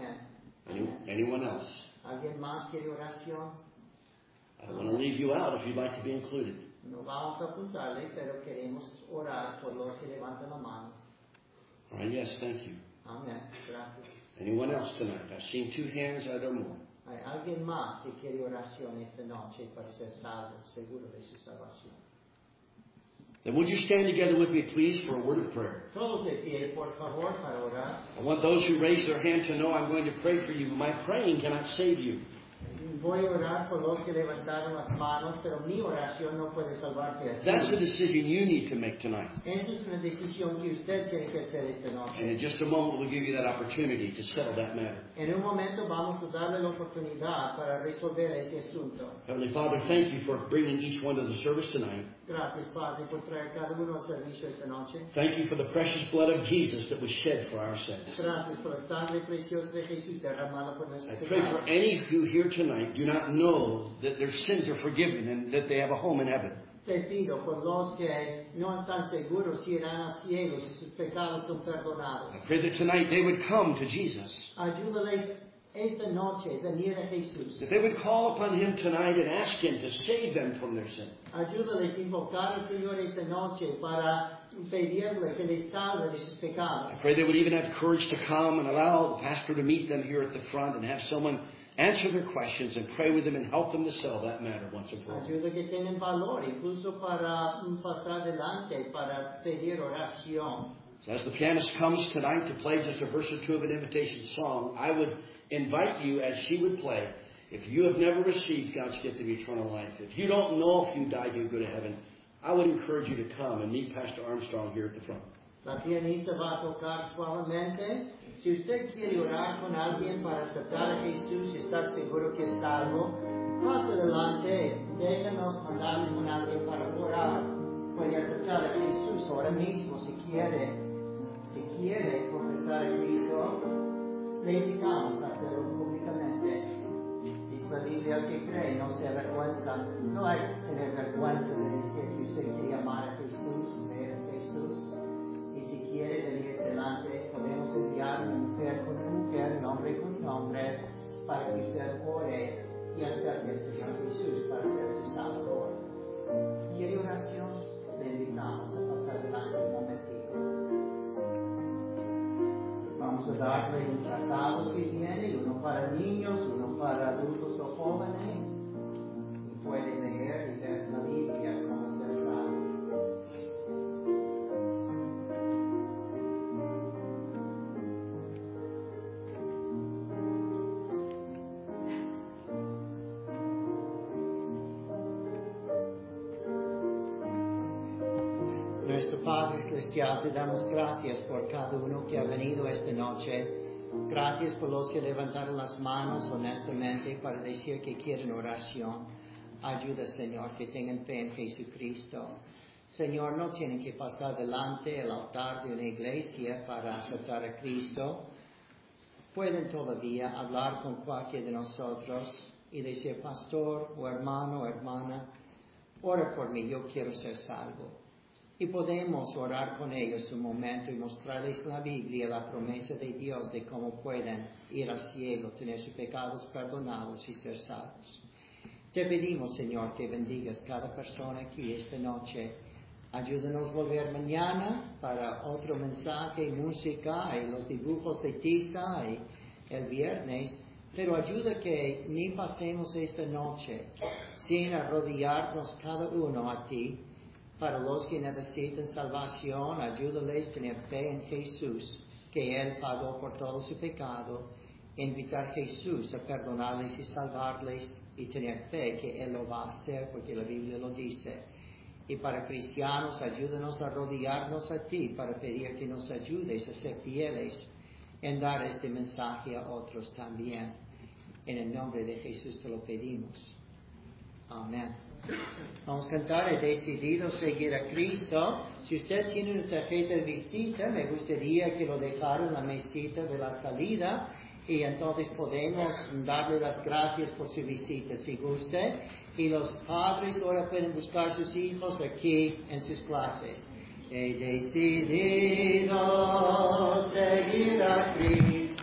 Speaker 2: Amén.
Speaker 1: Anyone else?
Speaker 2: ¿Alguien más quiere oración?
Speaker 1: I don't want to leave you out if you'd like to be included.
Speaker 2: No vamos a apuntarle, pero queremos orar por los que levantan la mano.
Speaker 1: All right, yes, thank you.
Speaker 2: Amén. Gracias.
Speaker 1: Anyone else tonight? I've seen 2 hands, are there more?
Speaker 2: ¿Hay alguien más que quiere oración esta noche para ser salvo, seguro de su salvación?
Speaker 1: Then would you stand together with me, please, for a word of prayer?
Speaker 2: Todos de pie, por favor, para orar.
Speaker 1: I want those who raise their hand to know I'm going to pray for you. My praying cannot save you.
Speaker 2: Voy a orar por los que levantaron las manos, pero mi oración no puede salvarte a ti.
Speaker 1: That's a decision you need to make tonight.
Speaker 2: Esa es una decisión que usted tiene que hacer esta
Speaker 1: And
Speaker 2: noche.
Speaker 1: in just a moment, we'll give you that opportunity to settle that matter.
Speaker 2: En un momento vamos a darle la oportunidad para resolver ese asunto.
Speaker 1: Heavenly Father, thank you for bringing each one to the service tonight.
Speaker 2: Gracias, Padre, por traer cada uno al servicio esta noche.
Speaker 1: Thank you for the precious blood of Jesus that was shed for our sins.
Speaker 2: Gracias por la sangre preciosa de Jesús derramada por
Speaker 1: I
Speaker 2: nuestros
Speaker 1: pray for
Speaker 2: pecados.
Speaker 1: any who here tonight do not know that their sins are forgiven and that they have a home in heaven.
Speaker 2: Te pido por los que no están seguros si irán al cielo, si sus pecados son perdonados.
Speaker 1: I pray that tonight they would come to Jesus.
Speaker 2: Ayúdales esta noche a venir a Jesús.
Speaker 1: That they would call upon Him tonight and ask Him to save them from their sin.
Speaker 2: Ayúdales a invocar al Señor esta noche para pedirle que les salve de sus pecados.
Speaker 1: I pray they would even have courage to come and allow the pastor to meet them here at the front and have someone answer their questions and pray with them and help them to settle that matter once and for all.
Speaker 2: Ayuda que tienen valor, incluso para pasar adelante, para pedir oración.
Speaker 1: So as the pianist comes tonight to play just a verse or two of an invitation song, I would invite you as she would play, if you have never received God's gift of eternal life, if you don't know if you died you'll go to heaven, I would encourage you to come and meet Pastor Armstrong here at the front.
Speaker 2: La pianista va a tocar suavemente. Si usted quiere orar con alguien para aceptar a Jesús y estar seguro que es salvo, pase adelante, déjenos mandarle con alguien para orar. Puede aceptar a Jesús ahora mismo si quiere. Si quiere confesar a Cristo, le invitamos a hacerlo públicamente. Dice la Biblia, el que cree no se avergüenza. No hay que tener vergüenza de decir que usted quiere amar a Jesús, creer en Jesús. Y si quiere venir delante, podemos enviar una mujer con una mujer, un hombre con un hombre, para que usted ore y acerque al Señor Jesús para ser su Salvador. ¿Quiere oración? Le invitamos a pasar adelante un momentito. Vamos a darle un tratado si viene, uno para niños, uno para adultos o jóvenes. Y puede leer y ver la Biblia como se sabe. Nuestro Padre Celestial, te damos gracias por cada uno que ha venido esta noche. Gracias por los que levantaron las manos honestamente para decir que quieren oración. Ayuda, Señor, que tengan fe en Jesucristo. Señor, no tienen que pasar delante del altar de una iglesia para aceptar a Cristo. Pueden todavía hablar con cualquiera de nosotros y decir, pastor o hermano o hermana, ora por mí, yo quiero ser salvo. Y podemos orar con ellos un momento y mostrarles la Biblia, la promesa de Dios de cómo pueden ir al cielo, tener sus pecados perdonados y ser salvos. Te pedimos, Señor, que bendigas cada persona aquí esta noche. Ayúdanos a volver mañana para otro mensaje, música y los dibujos de tiza y el viernes. Pero ayuda que ni pasemos esta noche sin arrodillarnos cada uno a ti. Para los que necesitan salvación, ayúdales a tener fe en Jesús, que Él pagó por todo su pecado. Invitar a Jesús a perdonarles y salvarles y tener fe que Él lo va a hacer porque la Biblia lo dice. Y para cristianos, ayúdanos a arrodillarnos a ti para pedir que nos ayudes a ser fieles en dar este mensaje a otros también. En el nombre de Jesús te lo pedimos. Amén. Vamos a cantar, he decidido seguir a Cristo. Si usted tiene una tarjeta de visita, me gustaría que lo dejara en la mesita de la salida y entonces podemos darle las gracias por su visita si guste. Y los padres ahora pueden buscar a sus hijos aquí en sus clases. He decidido seguir a Cristo.